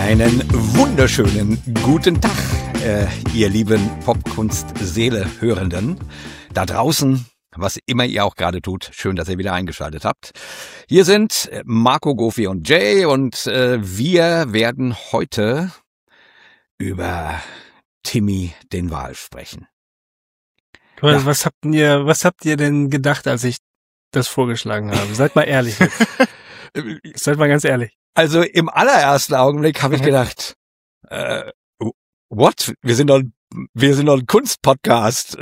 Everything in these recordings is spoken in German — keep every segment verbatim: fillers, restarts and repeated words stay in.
Einen wunderschönen guten Tag, äh, ihr lieben Popkunst-Seele-Hörenden da draußen, was immer ihr auch gerade tut. Schön, dass ihr wieder eingeschaltet habt. Hier sind Marco, Gofi und Jay und äh, wir werden heute über Timmy den Wal sprechen. Was, ja. was habt ihr, was habt ihr denn gedacht, als ich das vorgeschlagen habe? Seid mal ehrlich. Seid mal ganz ehrlich. Also im allerersten Augenblick habe ich gedacht, äh, what? Wir sind doch, wir sind doch ein Kunstpodcast.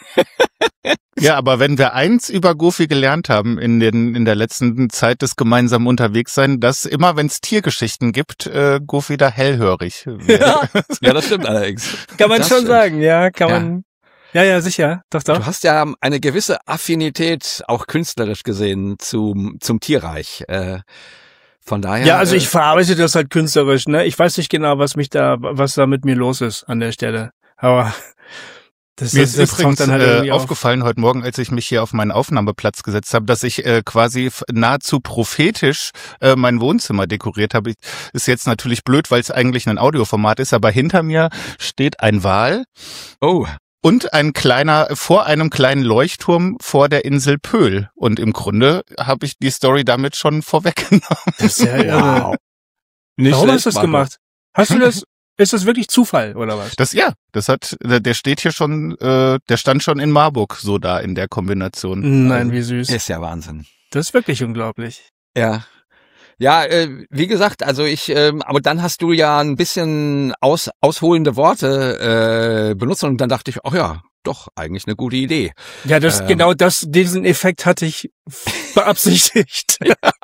Ja, aber wenn wir eins über Gofi gelernt haben in den in der letzten Zeit des gemeinsamen Unterwegssein, dass immer, wenn es Tiergeschichten gibt, äh, Gofi da hellhörig wird. Ja. Ja, das stimmt allerdings. Kann man das schon stimmt. sagen, ja, kann ja. man. Ja, ja, sicher. Doch, doch. Du hast ja eine gewisse Affinität, auch künstlerisch gesehen, zum zum Tierreich. Äh, Von daher. Ja, also ich verarbeite das halt künstlerisch, ne? Ich weiß nicht genau, was mich da, was da mit mir los ist an der Stelle. Aber das, mir das, ist das übrigens dann halt äh, aufgefallen heute Morgen, als ich mich hier auf meinen Aufnahmeplatz gesetzt habe, dass ich äh, quasi nahezu prophetisch äh, mein Wohnzimmer dekoriert habe. Ist jetzt natürlich blöd, weil es eigentlich ein Audioformat ist, aber hinter mir steht ein Wal. Oh. Und ein kleiner, vor einem kleinen Leuchtturm vor der Insel Pöhl. Und im Grunde habe ich die Story damit schon vorweggenommen. Das ist ja irre. Wow. Nicht Warum schlecht, hast du das Marco. gemacht? Hast du das, ist das wirklich Zufall, oder was? Das, ja, das hat, der steht hier schon, äh, der stand schon in Marburg so da in der Kombination. Nein, wie süß. Ist ja Wahnsinn. Das ist wirklich unglaublich. Ja. Ja, äh, wie gesagt, also ich, ähm, aber dann hast du ja ein bisschen aus, ausholende Worte äh, benutzt und dann dachte ich, ach ja, doch, eigentlich eine gute Idee. Ja, das, Ähm. genau das, diesen Effekt hatte ich beabsichtigt.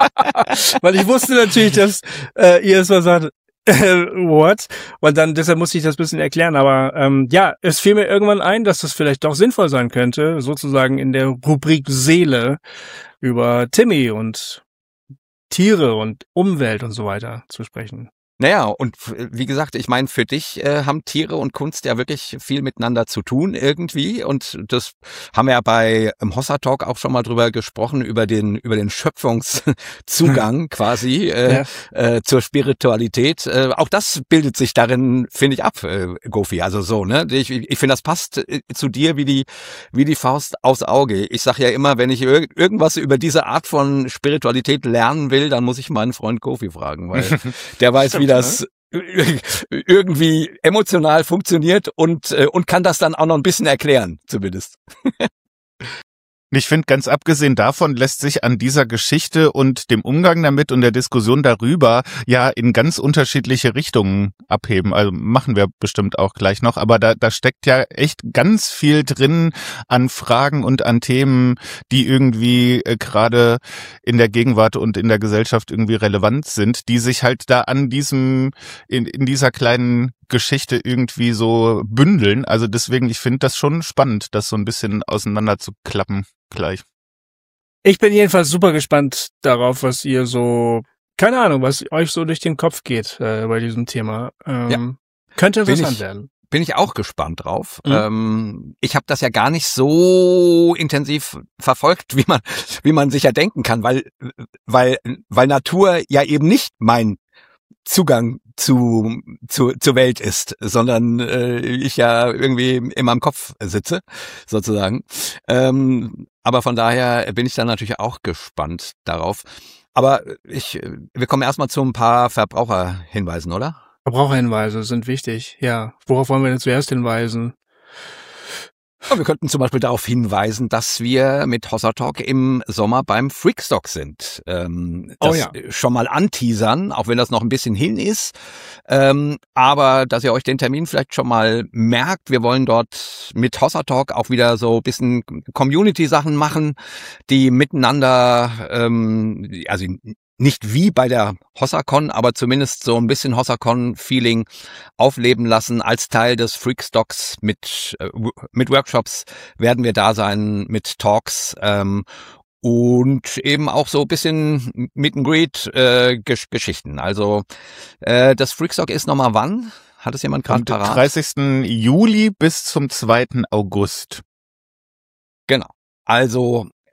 Weil ich wusste natürlich, dass äh, ihr es mal sagt, äh, what? Und dann, deshalb musste ich das ein bisschen erklären. Aber ähm, ja, es fiel mir irgendwann ein, dass das vielleicht doch sinnvoll sein könnte, sozusagen in der Rubrik Seele über Timmy und Tiere und Umwelt und so weiter zu sprechen. Naja, und wie gesagt, ich meine, für dich äh, haben Tiere und Kunst ja wirklich viel miteinander zu tun irgendwie und das haben wir ja bei im Hossa Talk auch schon mal drüber gesprochen, über den über den Schöpfungszugang quasi äh, Ja. äh, zur Spiritualität. Äh, auch das bildet sich darin, finde ich, ab, äh, Gofi. Also so, ne? Ich, ich finde, das passt äh, zu dir wie die wie die Faust aufs Auge. Ich sage ja immer, wenn ich ir- irgendwas über diese Art von Spiritualität lernen will, dann muss ich meinen Freund Gofi fragen, weil der weiß, wie das irgendwie emotional funktioniert und äh, und kann das dann auch noch ein bisschen erklären, zumindest. Ich finde, ganz abgesehen davon lässt sich an dieser Geschichte und dem Umgang damit und der Diskussion darüber ja in ganz unterschiedliche Richtungen abheben. Also machen wir bestimmt auch gleich noch, aber da, da steckt ja echt ganz viel drin an Fragen und an Themen, die irgendwie äh, gerade in der Gegenwart und in der Gesellschaft irgendwie relevant sind, die sich halt da an diesem, in, in dieser kleinen Geschichte irgendwie so bündeln. Also deswegen, ich finde das schon spannend, das so ein bisschen auseinander zu klappen gleich. Ich bin jedenfalls super gespannt darauf, was ihr so, keine Ahnung, was euch so durch den Kopf geht äh, bei diesem Thema. Ähm, Ja. Könnte Bin interessant ich- werden. Bin ich auch gespannt drauf. Mhm. Ähm, ich habe das ja gar nicht so intensiv verfolgt, wie man wie man sich ja denken kann, weil weil weil Natur ja eben nicht mein Zugang zu, zu zur Welt ist, sondern äh, ich ja irgendwie in meinem Kopf sitze, sozusagen. Ähm, aber von daher bin ich dann natürlich auch gespannt darauf. Aber ich, wir kommen erstmal zu ein paar Verbraucherhinweisen, oder? Verbraucherhinweise sind wichtig, ja. Worauf wollen wir denn zuerst hinweisen? Ja, wir könnten zum Beispiel darauf hinweisen, dass wir mit Hossa Talk im Sommer beim Freakstock sind. Ähm, das Oh ja. schon mal anteasern, auch wenn das noch ein bisschen hin ist. Ähm, aber dass ihr euch den Termin vielleicht schon mal merkt. Wir wollen dort mit Hossa Talk auch wieder so ein bisschen Community-Sachen machen, die miteinander, ähm, also nicht wie bei der HossaCon, aber zumindest so ein bisschen HossaCon-Feeling aufleben lassen. Als Teil des Freakstocks mit äh, mit Workshops werden wir da sein, mit Talks ähm, und eben auch so ein bisschen Meet and Greet äh, Gesch- Geschichten. Also äh, das Freakstock ist nochmal wann? Hat es jemand gerade Vom parat? dreißigsten Juli bis zum zweiten August. Genau. Also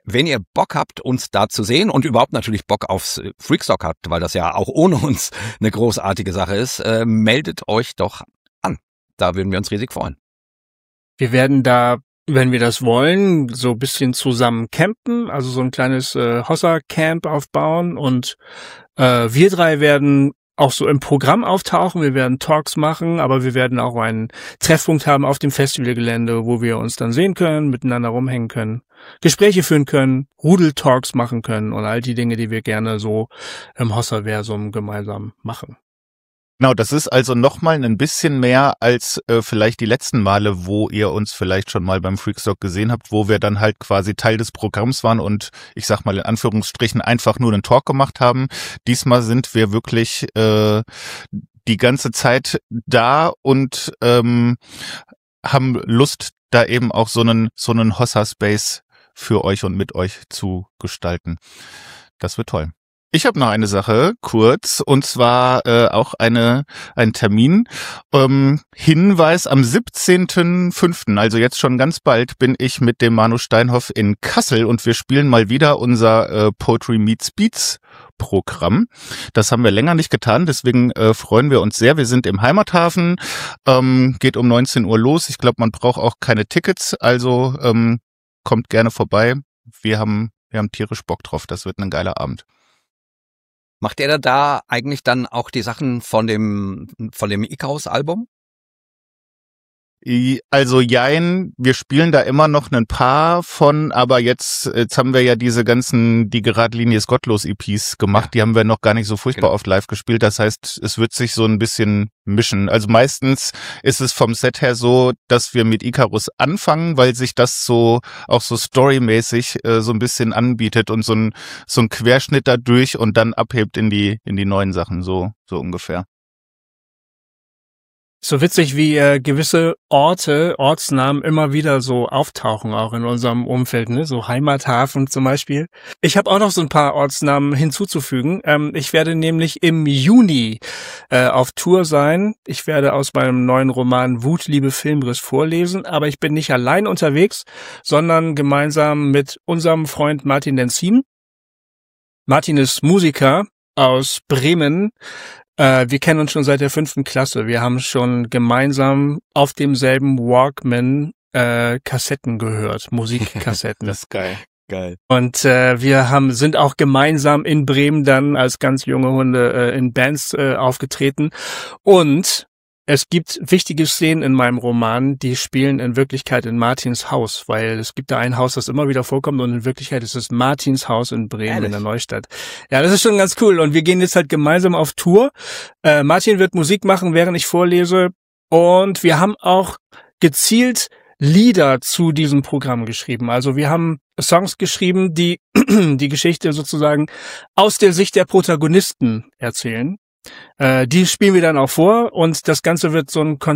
wenn ihr Bock habt, uns da zu sehen und überhaupt natürlich Bock aufs Freakstock habt, weil das ja auch ohne uns eine großartige Sache ist, äh, meldet euch doch an. Da würden wir uns riesig freuen. Wir werden da, wenn wir das wollen, so ein bisschen zusammen campen, also so ein kleines äh, Hossa-Camp aufbauen und äh, wir drei werden auch so im Programm auftauchen. Wir werden Talks machen, aber wir werden auch einen Treffpunkt haben auf dem Festivalgelände, wo wir uns dann sehen können, miteinander rumhängen können, Gespräche führen können, Rudel-Talks machen können und all die Dinge, die wir gerne so im Hossaversum gemeinsam machen. Genau, das ist also nochmal ein bisschen mehr als äh, vielleicht die letzten Male, wo ihr uns vielleicht schon mal beim Freakstock gesehen habt, wo wir dann halt quasi Teil des Programms waren und ich sag mal in Anführungsstrichen einfach nur einen Talk gemacht haben. Diesmal sind wir wirklich äh, die ganze Zeit da und ähm, haben Lust, da eben auch so einen so einen Hossa-Space für euch und mit euch zu gestalten. Das wird toll. Ich habe noch eine Sache, kurz, und zwar äh, auch eine ein Termin. Ähm, Hinweis, am siebzehnten fünften, also jetzt schon ganz bald, bin ich mit dem Manu Steinhoff in Kassel und wir spielen mal wieder unser äh, Poetry Meets Beats Programm. Das haben wir länger nicht getan, deswegen äh, freuen wir uns sehr. Wir sind im Heimathafen, ähm, geht um neunzehn Uhr los. Ich glaube, man braucht auch keine Tickets, also ähm, kommt gerne vorbei. Wir haben, wir haben tierisch Bock drauf, das wird ein geiler Abend. Macht ihr da eigentlich dann auch die Sachen von dem von dem Icarus-Album? Also jein, wir spielen da immer noch ein paar von, aber jetzt, jetzt haben wir ja diese ganzen Die Geradlinie ist gottlos E Ps gemacht, ja. Die haben wir noch gar nicht so furchtbar genau. oft live gespielt, das heißt, es wird sich so ein bisschen mischen. Also meistens ist es vom Set her so, dass wir mit Icarus anfangen, weil sich das so auch so storymäßig äh, so ein bisschen anbietet und so ein so ein Querschnitt dadurch und dann abhebt in die in die neuen Sachen, so so ungefähr. So witzig, wie äh, gewisse Orte, Ortsnamen immer wieder so auftauchen, auch in unserem Umfeld, ne? So Heimathafen zum Beispiel. Ich habe auch noch so ein paar Ortsnamen hinzuzufügen. Ähm, ich werde nämlich im Juni äh, auf Tour sein. Ich werde aus meinem neuen Roman Wut, Liebe, Filmriss vorlesen, aber ich bin nicht allein unterwegs, sondern gemeinsam mit unserem Freund Martin Denzin. Martin ist Musiker aus Bremen. Wir kennen uns schon seit der fünften Klasse. Wir haben schon gemeinsam auf demselben Walkman äh, Kassetten gehört, Musikkassetten. Das ist geil, geil. Und äh, wir haben sind auch gemeinsam in Bremen dann als ganz junge Hunde äh, in Bands äh, aufgetreten. Und es gibt wichtige Szenen in meinem Roman, die spielen in Wirklichkeit in Martins Haus, weil es gibt da ein Haus, das immer wieder vorkommt und in Wirklichkeit ist es Martins Haus in Bremen, Ehrlich? in der Neustadt. Ja, das ist schon ganz cool und wir gehen jetzt halt gemeinsam auf Tour. Äh, Martin wird Musik machen, während ich vorlese und wir haben auch gezielt Lieder zu diesem Programm geschrieben. Also wir haben Songs geschrieben, die die Geschichte sozusagen aus der Sicht der Protagonisten erzählen. Äh, die spielen wir dann auch vor und das Ganze wird so ein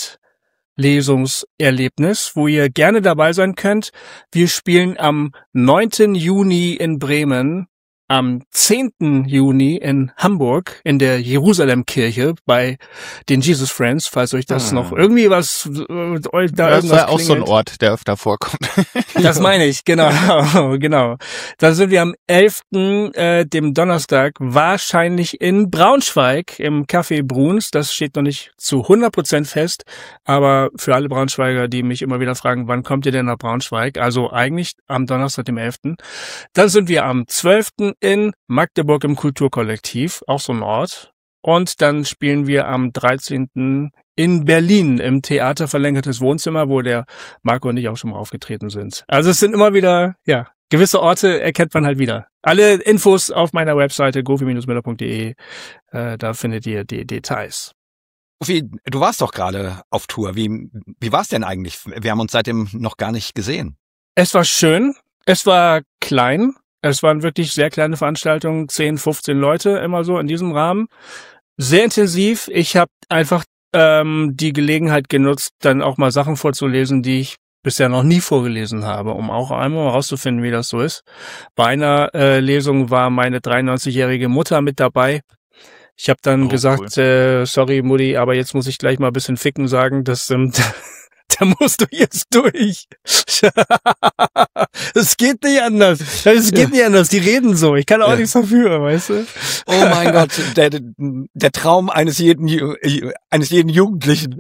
Konzertleserlebnis, wo ihr gerne dabei sein könnt. Wir spielen am neunten Juni in Bremen, am zehnten Juni in Hamburg in der Jerusalemkirche bei den Jesus Friends, falls euch das hm. noch irgendwie was äh, da das irgendwas war auch klingelt. so ein Ort, der öfter vorkommt. Das meine ich, genau, genau. Dann sind wir am elften Äh, dem Donnerstag, wahrscheinlich in Braunschweig im Café Bruns. Das steht noch nicht zu hundert Prozent fest, aber für alle Braunschweiger, die mich immer wieder fragen, wann kommt ihr denn nach Braunschweig? Also eigentlich am Donnerstag, dem elften Dann sind wir am zwölften in Magdeburg im Kulturkollektiv, auch so ein Ort. Und dann spielen wir am dreizehnten in Berlin im Theater Verlängertes Wohnzimmer, wo der Marco und ich auch schon mal aufgetreten sind. Also es sind immer wieder, ja, gewisse Orte erkennt man halt wieder. Alle Infos auf meiner Webseite gofi Bindestrich müller Punkt de, äh, da findet ihr die Details. Gofi, du warst doch gerade auf Tour. Wie, wie war's denn eigentlich? Wir haben uns seitdem noch gar nicht gesehen. Es war schön, es war klein. Es waren wirklich sehr kleine Veranstaltungen, zehn, fünfzehn Leute immer so in diesem Rahmen. Sehr intensiv. Ich habe einfach ähm, die Gelegenheit genutzt, dann auch mal Sachen vorzulesen, die ich bisher noch nie vorgelesen habe, um auch einmal herauszufinden, wie das so ist. Bei einer äh, Lesung war meine dreiundneunzigjährige Mutter mit dabei. Ich habe dann oh, gesagt, cool. äh, sorry Mutti, aber jetzt muss ich gleich mal ein bisschen ficken sagen. Das sind Da musst du jetzt durch. Es geht nicht anders. Es geht nicht anders. Die reden so. Ich kann auch ja. nichts dafür, weißt du? Oh mein Gott, der, der Traum eines jeden, eines jeden Jugendlichen.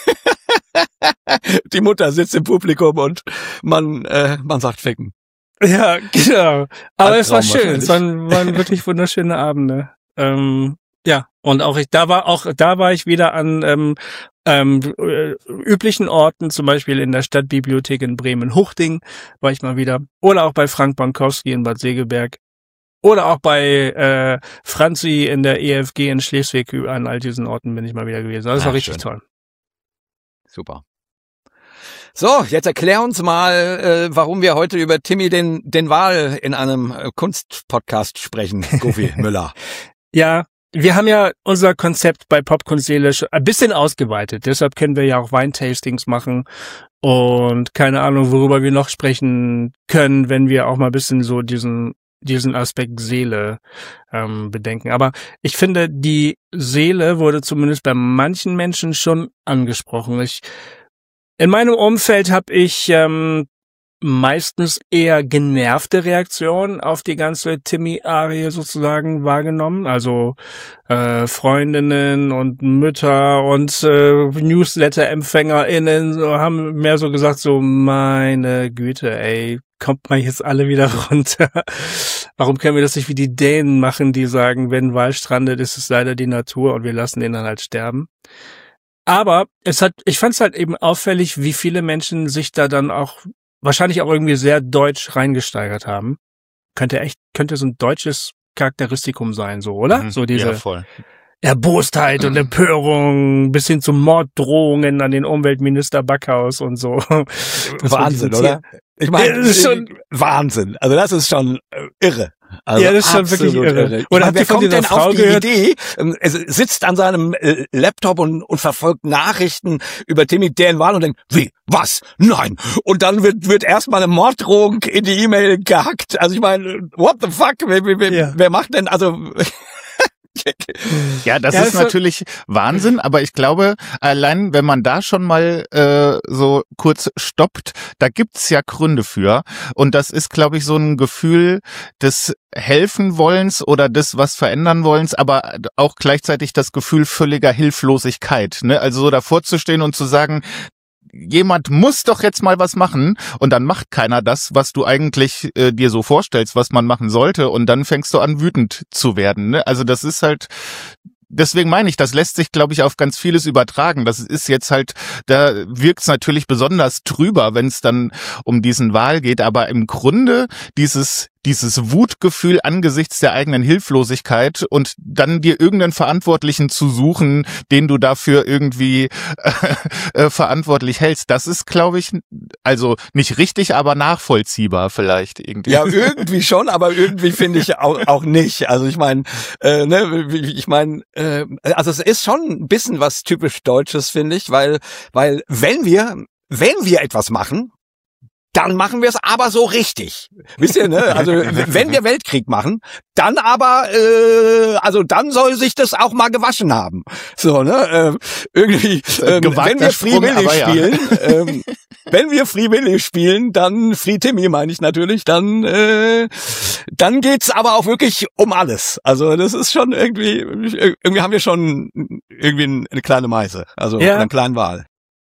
Die Mutter sitzt im Publikum und man, äh, man sagt ficken. Ja, genau. Aber es war schön. Es waren, waren wirklich wunderschöne Abende. Ähm, ja. Und auch ich, da war auch, da war ich wieder an, ähm, ähm, äh, üblichen Orten, zum Beispiel in der Stadtbibliothek in Bremen-Huchting war ich mal wieder. Oder auch bei Frank Bankowski in Bad Segeberg. Oder auch bei äh, Franzi in der E F G in Schleswig. An all diesen Orten bin ich mal wieder gewesen. Das war richtig schön. Toll. Super. So, jetzt erklär uns mal, äh, warum wir heute über Timmy den den Wal in einem äh, Kunstpodcast sprechen, Goofy Müller. Ja, wir haben ja unser Konzept bei Popkunstseele ein bisschen ausgeweitet. Deshalb können wir ja auch Weintastings machen und keine Ahnung, worüber wir noch sprechen können, wenn wir auch mal ein bisschen so diesen diesen Aspekt Seele ähm, bedenken. Aber ich finde, die Seele wurde zumindest bei manchen Menschen schon angesprochen. Ich In meinem Umfeld habe ich ähm, meistens eher genervte Reaktionen auf die ganze Timmy-Arie sozusagen wahrgenommen. Also äh, Freundinnen und Mütter und äh, Newsletter-EmpfängerInnen so, haben mehr so gesagt, so meine Güte, ey, kommt mal jetzt alle wieder runter. Warum können wir das nicht wie die Dänen machen, die sagen, wenn ein Wal strandet, ist es leider die Natur und wir lassen den dann halt sterben. Aber es hat, ich fand es halt eben auffällig, wie viele Menschen sich da dann auch wahrscheinlich auch irgendwie sehr deutsch reingesteigert haben. Könnte echt, könnte so ein deutsches Charakteristikum sein, so, oder? Mhm, so diese ja, voll. Erbostheit und Empörung bis hin zu Morddrohungen an den Umweltminister Backhaus und so. Das Wahnsinn, oder? Ich meine, das ist schon Wahnsinn. Also das ist schon irre. Also ja, das ist schon wirklich irre. irre. Oder wer kommt denn Frau auf die gehört? Idee, er sitzt an seinem Laptop und, und verfolgt Nachrichten über Timmy den Wal und denkt, wie, was, nein. Und dann wird wird erstmal eine Morddrohung in die E-Mail gehackt. Also ich meine, what the fuck, wer, wer, ja. wer macht denn, also... Ja, das ja, ist das natürlich Wahnsinn, aber ich glaube, allein wenn man da schon mal äh, so kurz stoppt, da gibt's ja Gründe für und das ist, glaube ich, so ein Gefühl des Helfenwollens oder des was verändern wollens, aber auch gleichzeitig das Gefühl völliger Hilflosigkeit, ne? Also so davor zu stehen und zu sagen, jemand muss doch jetzt mal was machen und dann macht keiner das, was du eigentlich äh, dir so vorstellst, was man machen sollte und dann fängst du an wütend zu werden, ne? Also das ist halt, deswegen meine ich, das lässt sich, glaube ich, auf ganz vieles übertragen. Das ist jetzt halt, da wirkt's natürlich besonders drüber, wenn es dann um diesen Wal geht, aber im Grunde dieses dieses Wutgefühl angesichts der eigenen Hilflosigkeit und dann dir irgendeinen Verantwortlichen zu suchen, den du dafür irgendwie äh, äh, verantwortlich hältst, das ist, glaube ich, also nicht richtig, aber nachvollziehbar vielleicht irgendwie. Ja, irgendwie schon, aber irgendwie finde ich auch, auch nicht. Also ich meine, äh, ne, ich meine, äh, also es ist schon ein bisschen was typisch Deutsches, finde ich, weil, weil wenn wir, wenn wir etwas machen, dann machen wir es aber so richtig. Wisst ihr, ne? Also wenn wir Weltkrieg machen, dann aber, äh, also dann soll sich das auch mal gewaschen haben. So, ne? Äh, irgendwie, äh, wenn wir Free Willy spielen, ja. ähm, wenn wir Free Willy spielen, dann Free Timmy meine ich natürlich, dann, äh, dann geht's aber auch wirklich um alles. Also das ist schon irgendwie, irgendwie haben wir schon irgendwie eine kleine Meise, also ja. einen kleinen Wal.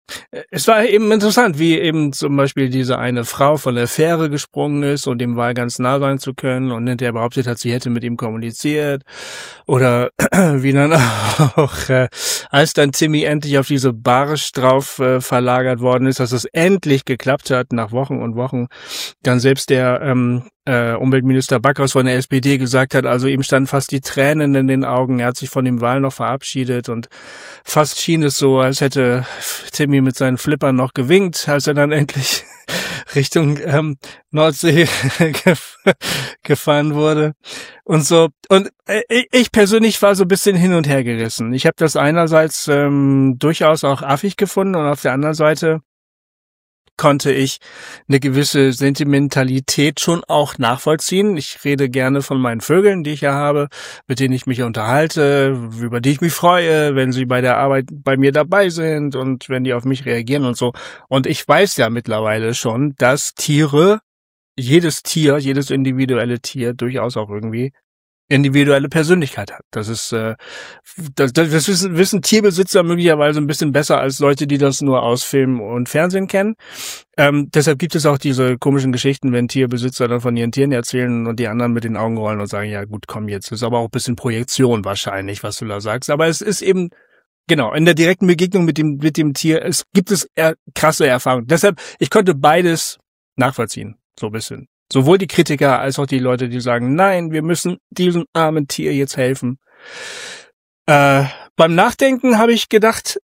Es war eben interessant, wie eben zum Beispiel diese eine Frau von der Fähre gesprungen ist und dem Wal ganz nah sein zu können und hinterher behauptet hat, sie hätte mit ihm kommuniziert. Oder wie dann auch, äh, als dann Timmy endlich auf diese Barsch drauf äh, verlagert worden ist, dass es endlich geklappt hat, nach Wochen und Wochen, dann selbst der ähm, äh, Umweltminister Backhaus von der S P D gesagt hat, also ihm standen fast die Tränen in den Augen, er hat sich von dem Wal noch verabschiedet und fast schien es so, als hätte Timmy mit seinen Flippern noch gewinkt, als er dann endlich Richtung ähm, Nordsee gefahren wurde und so. Und äh, ich persönlich war so ein bisschen hin und her gerissen. Ich habe das einerseits ähm, durchaus auch affig gefunden und auf der anderen Seite konnte ich eine gewisse Sentimentalität schon auch nachvollziehen. Ich rede gerne von meinen Vögeln, die ich ja habe, mit denen ich mich unterhalte, über die ich mich freue, wenn sie bei der Arbeit bei mir dabei sind und wenn die auf mich reagieren und so. Und ich weiß ja mittlerweile schon, dass Tiere, jedes Tier, jedes individuelle Tier durchaus auch irgendwie individuelle Persönlichkeit hat. Das ist, äh, das, das wissen, wissen Tierbesitzer möglicherweise ein bisschen besser als Leute, die das nur aus Film und Fernsehen kennen. Ähm, deshalb gibt es auch diese komischen Geschichten, wenn Tierbesitzer dann von ihren Tieren erzählen und die anderen mit den Augen rollen und sagen, ja gut, komm jetzt. Das ist aber auch ein bisschen Projektion wahrscheinlich, was du da sagst. Aber es ist eben, genau, in der direkten Begegnung mit dem, mit dem Tier, es gibt es eher krasse Erfahrungen. Deshalb, ich konnte beides nachvollziehen, so ein bisschen. Sowohl die Kritiker als auch die Leute, die sagen, nein, wir müssen diesem armen Tier jetzt helfen. Äh, beim Nachdenken habe ich gedacht,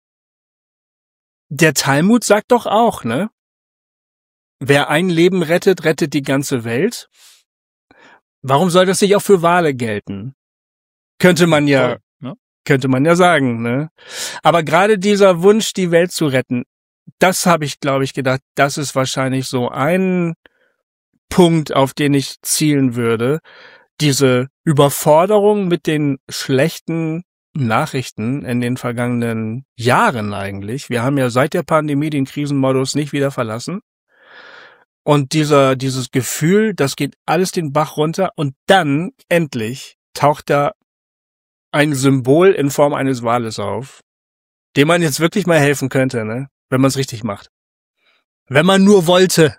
der Talmud sagt doch auch, ne? Wer ein Leben rettet, rettet die ganze Welt. Warum soll das nicht auch für Wale gelten? Könnte man ja, Voll, ne? könnte man ja sagen, ne? Aber gerade dieser Wunsch, die Welt zu retten, das habe ich, glaube ich, gedacht, das ist wahrscheinlich so ein Punkt, auf den ich zielen würde, diese Überforderung mit den schlechten Nachrichten in den vergangenen Jahren eigentlich. Wir haben ja seit der Pandemie den Krisenmodus nicht wieder verlassen. Und dieser, dieses Gefühl, das geht alles den Bach runter und dann endlich taucht da ein Symbol in Form eines Wales auf, dem man jetzt wirklich mal helfen könnte, ne? Wenn man es richtig macht. Wenn man nur wollte.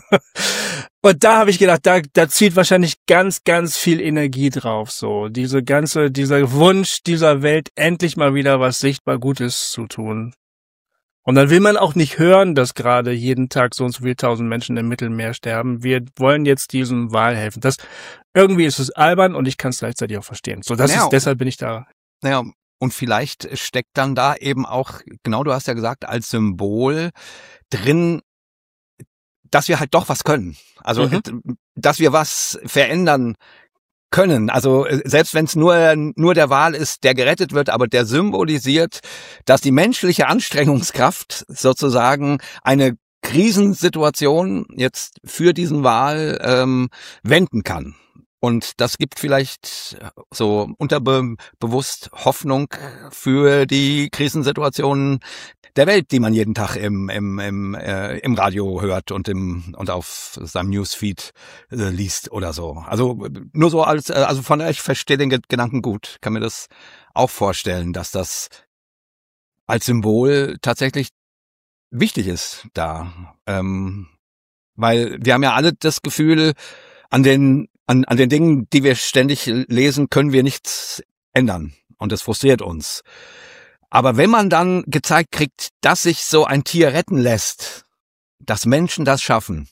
Und da habe ich gedacht, da, da zieht wahrscheinlich ganz, ganz viel Energie drauf, so. Diese ganze, dieser Wunsch dieser Welt, endlich mal wieder was sichtbar Gutes zu tun. Und dann will man auch nicht hören, dass gerade jeden Tag so und so viele tausend Menschen im Mittelmeer sterben. Wir wollen jetzt diesem Wal helfen. Das, irgendwie ist es albern und ich kann es gleichzeitig auch verstehen. So, das Ja. ist, deshalb bin ich da. Naja, und vielleicht steckt dann da eben auch, genau, du hast ja gesagt, als Symbol drin, dass wir halt doch was können. Also, Mhm. dass wir was verändern können. Also, selbst wenn es nur, nur der Wal ist, der gerettet wird, aber der symbolisiert, dass die menschliche Anstrengungskraft sozusagen eine Krisensituation jetzt für diesen Wal ähm, wenden kann. Und das gibt vielleicht so unterbewusst Hoffnung für die Krisensituationen der Welt, die man jeden Tag im im im äh, im Radio hört und im und auf seinem Newsfeed äh, liest oder so. Also nur so als äh, also von daher, ich verstehe den Gedanken gut, kann mir das auch vorstellen, dass das als Symbol tatsächlich wichtig ist da, ähm, weil wir haben ja alle das Gefühl, an den an an den Dingen, die wir ständig lesen, können wir nichts ändern und das frustriert uns. Aber wenn man dann gezeigt kriegt, dass sich so ein Tier retten lässt, dass Menschen das schaffen,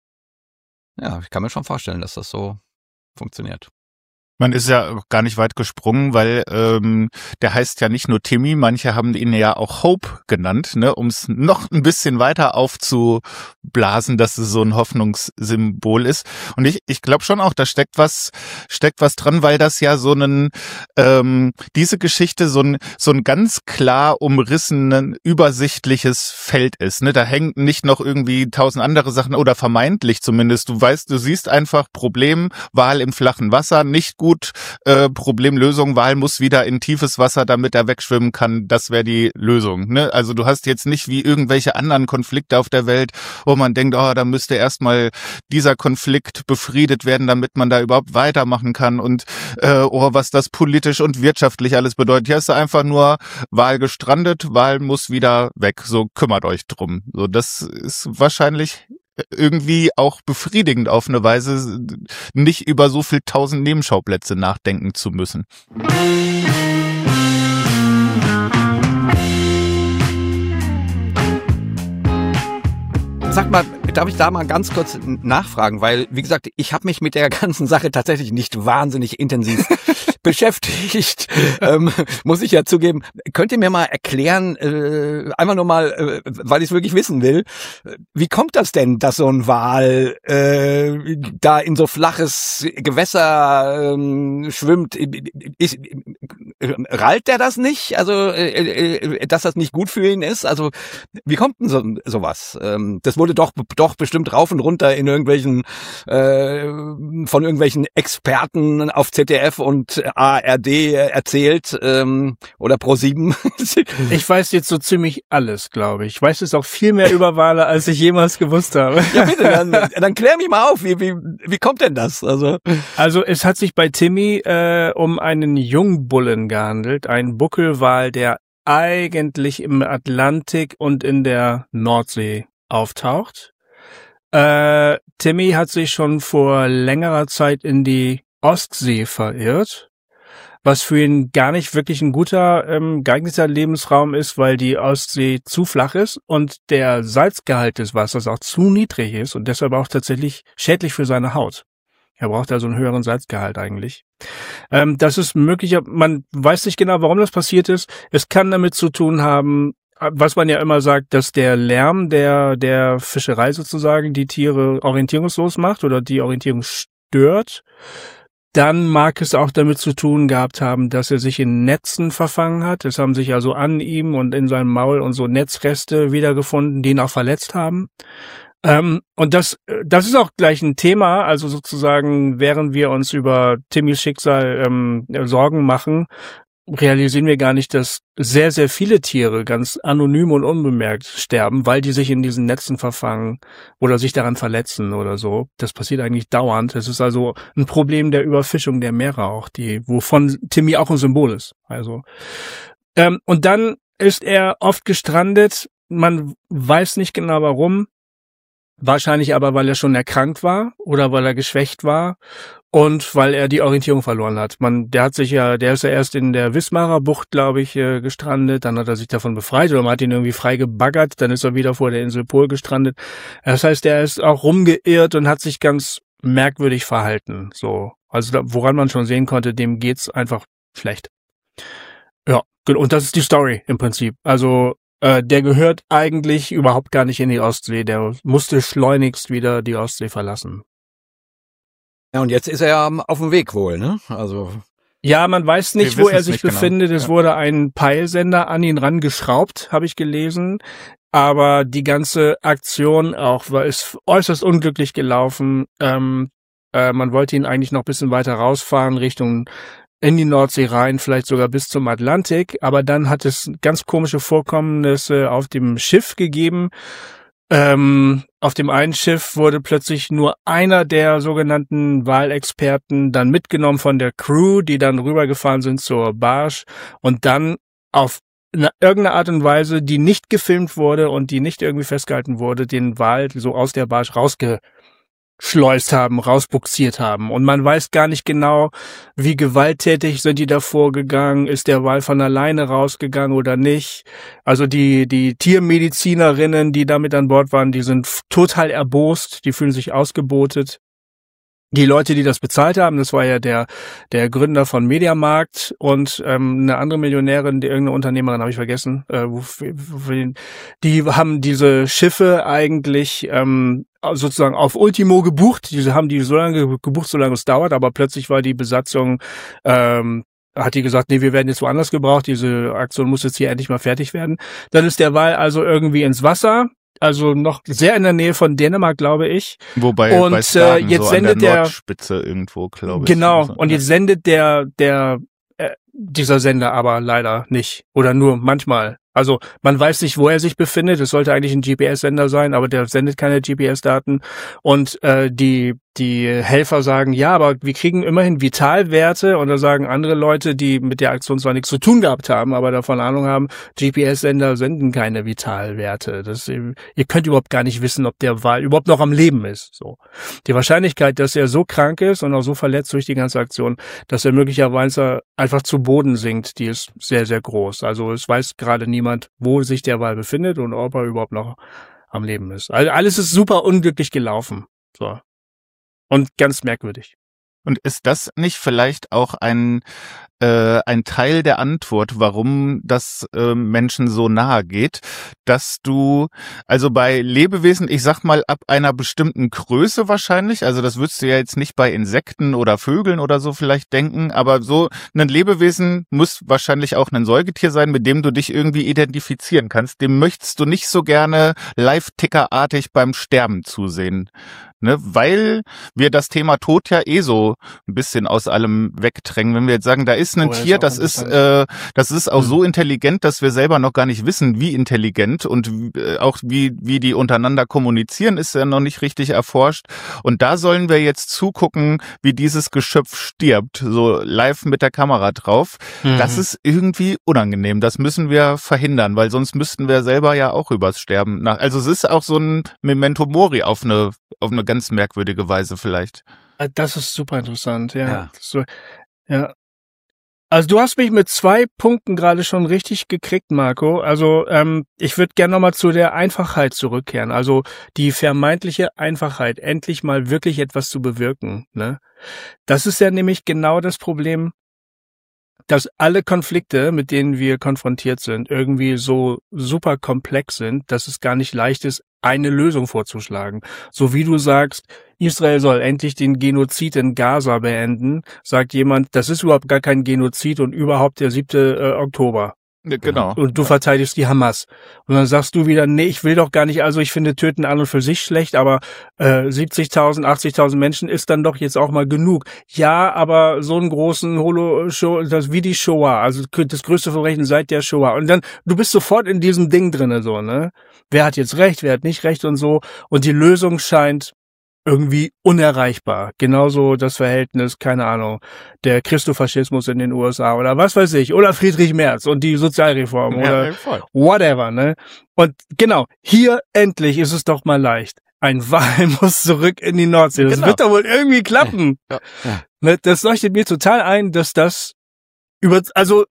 ja, ich kann mir schon vorstellen, dass das so funktioniert. Man ist ja auch gar nicht weit gesprungen, weil ähm, der heißt ja nicht nur Timmy, manche haben ihn ja auch Hope genannt, ne, um es noch ein bisschen weiter aufzublasen, dass es so ein Hoffnungssymbol ist. Und ich ich glaube schon auch, da steckt was steckt was dran, weil das ja so einen ähm, diese Geschichte so ein so ein ganz klar umrissenen übersichtliches Feld ist. Ne, da hängt nicht noch irgendwie tausend andere Sachen oder vermeintlich zumindest. Du weißt, du siehst einfach Problem, Wal im flachen Wasser, nicht gut. Äh, Problemlösung, Wal muss wieder in tiefes Wasser, damit er wegschwimmen kann. Das wäre die Lösung. Ne? Also du hast jetzt nicht wie irgendwelche anderen Konflikte auf der Welt, wo man denkt, oh, da müsste erstmal dieser Konflikt befriedet werden, damit man da überhaupt weitermachen kann und äh, oh, was das politisch und wirtschaftlich alles bedeutet. Hier ist einfach nur Wal gestrandet, Wal muss wieder weg. So, kümmert euch drum. So, das ist wahrscheinlich irgendwie auch befriedigend auf eine Weise, nicht über so viel tausend Nebenschauplätze nachdenken zu müssen. Sag mal, darf ich da mal ganz kurz nachfragen, weil, wie gesagt, ich habe mich mit der ganzen Sache tatsächlich nicht wahnsinnig intensiv beschäftigt, ähm, muss ich ja zugeben. Könnt ihr mir mal erklären, äh, einfach nur mal, äh, weil ich es wirklich wissen will, wie kommt das denn, dass so ein Wal äh, da in so flaches Gewässer ähm, schwimmt? Ist, äh, rallt der das nicht? Also, äh, äh, dass das nicht gut für ihn ist? Also, wie kommt denn so sowas? Ähm, das wurde doch doch bestimmt rauf und runter in irgendwelchen äh, von irgendwelchen Experten auf Z D F und A R D erzählt ähm, oder ProSieben. Ich weiß jetzt so ziemlich alles, glaube ich. Ich weiß jetzt auch viel mehr über Wale, als ich jemals gewusst habe. Ja bitte, dann, dann klär mich mal auf. Wie wie wie kommt denn das? Also also es hat sich bei Timmy äh, um einen Jungbullen gehandelt, einen Buckelwal, der eigentlich im Atlantik und in der Nordsee auftaucht. Äh, Timmy hat sich schon vor längerer Zeit in die Ostsee verirrt, was für ihn gar nicht wirklich ein guter, ähm, geeigneter Lebensraum ist, weil die Ostsee zu flach ist und der Salzgehalt des Wassers auch zu niedrig ist und deshalb auch tatsächlich schädlich für seine Haut. Er braucht also einen höheren Salzgehalt eigentlich. Ähm, das ist möglich, man weiß nicht genau, warum das passiert ist. Es kann damit zu tun haben, was man ja immer sagt, dass der Lärm der der Fischerei sozusagen die Tiere orientierungslos macht oder die Orientierung stört. Dann mag es auch damit zu tun gehabt haben, dass er sich in Netzen verfangen hat. Es haben sich also an ihm und in seinem Maul und so Netzreste wiedergefunden, die ihn auch verletzt haben. Ähm, und das, das ist auch gleich ein Thema, also sozusagen, während wir uns über Timmys Schicksal ähm, Sorgen machen, realisieren wir gar nicht, dass sehr, sehr viele Tiere ganz anonym und unbemerkt sterben, weil die sich in diesen Netzen verfangen oder sich daran verletzen oder so. Das passiert eigentlich dauernd. Es ist also ein Problem der Überfischung der Meere auch, die, wovon Timmy auch ein Symbol ist. Also, ähm, und dann ist er oft gestrandet. Man weiß nicht genau warum. Wahrscheinlich aber, weil er schon erkrankt war oder weil er geschwächt war und weil er die Orientierung verloren hat. Man, der hat sich ja, der ist ja erst in der Wismarer Bucht, glaube ich, äh, gestrandet. Dann hat er sich davon befreit oder man hat ihn irgendwie frei gebaggert. Dann ist er wieder vor der Insel Pol gestrandet. Das heißt, er ist auch rumgeirrt und hat sich ganz merkwürdig verhalten. So, also da, woran man schon sehen konnte, dem geht's einfach schlecht. Ja, und das ist die Story im Prinzip. Also Äh, der gehört eigentlich überhaupt gar nicht in die Ostsee. Der musste schleunigst wieder die Ostsee verlassen. Ja, und jetzt ist er ja auf dem Weg wohl, ne? Also ja, man weiß nicht, Wir wo er wissen's sich nicht genau. befindet. Es Ja. wurde ein Peilsender an ihn rangeschraubt, habe ich gelesen. Aber die ganze Aktion auch war ist äußerst unglücklich gelaufen. Ähm, äh, man wollte ihn eigentlich noch ein bisschen weiter rausfahren, Richtung in die Nordsee rein, vielleicht sogar bis zum Atlantik, aber dann hat es ganz komische Vorkommnisse auf dem Schiff gegeben. Ähm, auf dem einen Schiff wurde plötzlich nur einer der sogenannten Walexperten dann mitgenommen von der Crew, die dann rübergefahren sind zur Barge und dann auf eine, irgendeine Art und Weise, die nicht gefilmt wurde und die nicht irgendwie festgehalten wurde, den Wal so aus der Barge rausge schleust haben, rausbuxiert haben. Und man weiß gar nicht genau, wie gewalttätig sind die da vorgegangen, ist der Wal von alleine rausgegangen oder nicht. Also die die Tiermedizinerinnen, die damit an Bord waren, die sind total erbost, die fühlen sich ausgebotet. Die Leute, die das bezahlt haben, das war ja der der Gründer von Mediamarkt und ähm, eine andere Millionärin, die irgendeine Unternehmerin, habe ich vergessen, äh, wo, wo, die haben diese Schiffe eigentlich ähm, sozusagen auf Ultimo gebucht. Diese haben die so lange gebucht, so lange es dauert, aber plötzlich war die Besatzung ähm, hat die gesagt, nee, wir werden jetzt woanders gebraucht, diese Aktion muss jetzt hier endlich mal fertig werden. Dann ist der Wal also irgendwie ins Wasser. Also noch sehr in der Nähe von Dänemark, glaube ich. Wobei und bei Skagen, äh, jetzt so sendet an der der Nordspitze irgendwo, glaube ich. Genau. So. Und jetzt sendet der der äh, dieser Sender aber leider nicht oder nur manchmal. Also man weiß nicht, wo er sich befindet. Es sollte eigentlich ein G P S-Sender sein, aber der sendet keine G P S-Daten. Und äh, die die Helfer sagen, ja, aber wir kriegen immerhin Vitalwerte. Und da sagen andere Leute, die mit der Aktion zwar nichts zu tun gehabt haben, aber davon Ahnung haben, G P S-Sender senden keine Vitalwerte. Das, ihr könnt überhaupt gar nicht wissen, ob der Wal überhaupt noch am Leben ist. So, die Wahrscheinlichkeit, dass er so krank ist und auch so verletzt durch die ganze Aktion, dass er möglicherweise einfach zu Boden sinkt, die ist sehr, sehr groß. Also es weiß gerade niemand, wo sich der Wal befindet und ob er überhaupt noch am Leben ist. Also alles ist super unglücklich gelaufen. So. Und ganz merkwürdig. Und ist das nicht vielleicht auch ein äh, ein Teil der Antwort, warum das äh, Menschen so nahe geht, dass du, also bei Lebewesen, ich sag mal ab einer bestimmten Größe wahrscheinlich, also das würdest du ja jetzt nicht bei Insekten oder Vögeln oder so vielleicht denken, aber so ein Lebewesen muss wahrscheinlich auch ein Säugetier sein, mit dem du dich irgendwie identifizieren kannst. Dem möchtest du nicht so gerne Live-Ticker-artig beim Sterben zusehen. Ne, weil wir das Thema Tod ja eh so ein bisschen aus allem wegdrängen. Wenn wir jetzt sagen, da ist ein oh, Tier, das ist, äh, das ist auch mhm. so intelligent, dass wir selber noch gar nicht wissen, wie intelligent und äh, auch wie wie die untereinander kommunizieren, ist ja noch nicht richtig erforscht. Und da sollen wir jetzt zugucken, wie dieses Geschöpf stirbt, so live mit der Kamera drauf. Mhm. Das ist irgendwie unangenehm. Das müssen wir verhindern, weil sonst müssten wir selber ja auch übers Sterben nach. Also es ist auch so ein Memento Mori auf eine auf eine ganz merkwürdige Weise vielleicht. Das ist super interessant, ja. Ja. So, ja. Also du hast mich mit zwei Punkten gerade schon richtig gekriegt, Marco. Also ähm, ich würde gerne nochmal zu der Einfachheit zurückkehren. Also die vermeintliche Einfachheit, endlich mal wirklich etwas zu bewirken. Ne? Das ist ja nämlich genau das Problem, dass alle Konflikte, mit denen wir konfrontiert sind, irgendwie so super komplex sind, dass es gar nicht leicht ist, eine Lösung vorzuschlagen. So wie du sagst, Israel soll endlich den Genozid in Gaza beenden, sagt jemand, das ist überhaupt gar kein Genozid und überhaupt der siebte äh, Oktober. Genau. Und du verteidigst die Hamas. Und dann sagst du wieder, nee, ich will doch gar nicht, also ich finde Töten an und für sich schlecht, aber äh, siebzigtausend, achtzigtausend Menschen ist dann doch jetzt auch mal genug. Ja, aber so einen großen Holo, Show, das wie die Shoah, also das größte Verbrechen seit der Shoah. Und dann, du bist sofort in diesem Ding drinne, so, ne? Wer hat jetzt recht, wer hat nicht recht und so. Und die Lösung scheint irgendwie unerreichbar. Genauso das Verhältnis, keine Ahnung, der Christofaschismus in den U S A oder was weiß ich, oder Friedrich Merz und die Sozialreform oder ja, voll. whatever, ne? Und genau, hier endlich ist es doch mal leicht. Ein Wal muss zurück in die Nordsee. Das Genau. wird doch wohl irgendwie klappen. Ja. Ja. Ne, das leuchtet mir total ein, dass das über, also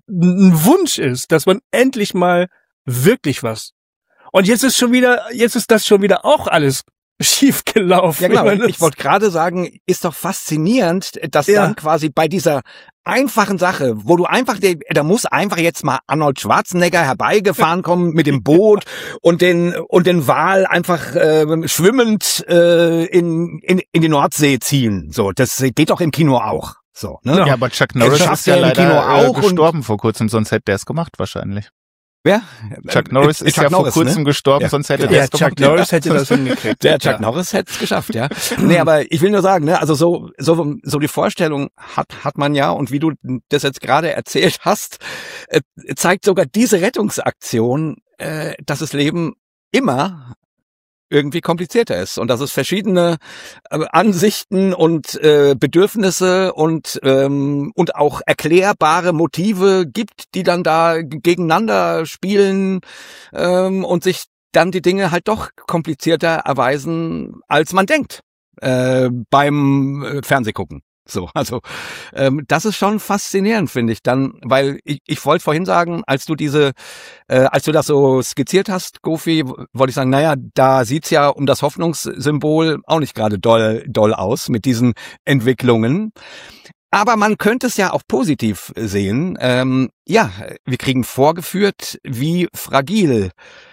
ein Wunsch ist, dass man endlich mal wirklich was. Und jetzt ist schon wieder, jetzt ist das schon wieder auch alles schief gelaufen. Ja, genau. Ich, meine, Ich wollte gerade sagen, ist doch faszinierend, dass Ja. dann quasi bei dieser einfachen Sache, wo du einfach, da muss einfach jetzt mal Arnold Schwarzenegger herbeigefahren kommen mit dem Boot und den und den Wal einfach äh, schwimmend äh, in, in in die Nordsee ziehen. So, das geht doch im Kino auch. So, ne? Ja, aber Chuck Norris schafft ist ja er im leider Kino äh, auch und- gestorben vor kurzem, sonst hätte der es gemacht wahrscheinlich. Wer? Chuck Norris Äh, ist Chuck ja Norris, vor kurzem ne? gestorben, Ja. sonst hätte Ja, der ja, es Chuck gemacht. Norris hätte das hingekriegt. Der Chuck Ja. Norris hätte es geschafft, ja. Nee, aber ich will nur sagen, ne, also so, so, so die Vorstellung hat, hat man ja, und wie du das jetzt gerade erzählt hast, äh, zeigt sogar diese Rettungsaktion, äh, dass das Leben immer irgendwie komplizierter ist und dass es verschiedene äh, Ansichten und äh, Bedürfnisse und ähm, und auch erklärbare Motive gibt, die dann da gegeneinander spielen ähm, und sich dann die Dinge halt doch komplizierter erweisen, als man denkt äh, beim äh, Fernsehgucken. So, also ähm, das ist schon faszinierend, finde ich dann, weil ich, ich wollte vorhin sagen, als du diese, äh, als du das so skizziert hast, Gofi, wollte ich sagen, naja, da sieht's ja um das Hoffnungssymbol auch nicht gerade doll, doll aus mit diesen Entwicklungen. Aber man könnte es ja auch positiv sehen. Ähm, ja, wir kriegen vorgeführt, wie fragil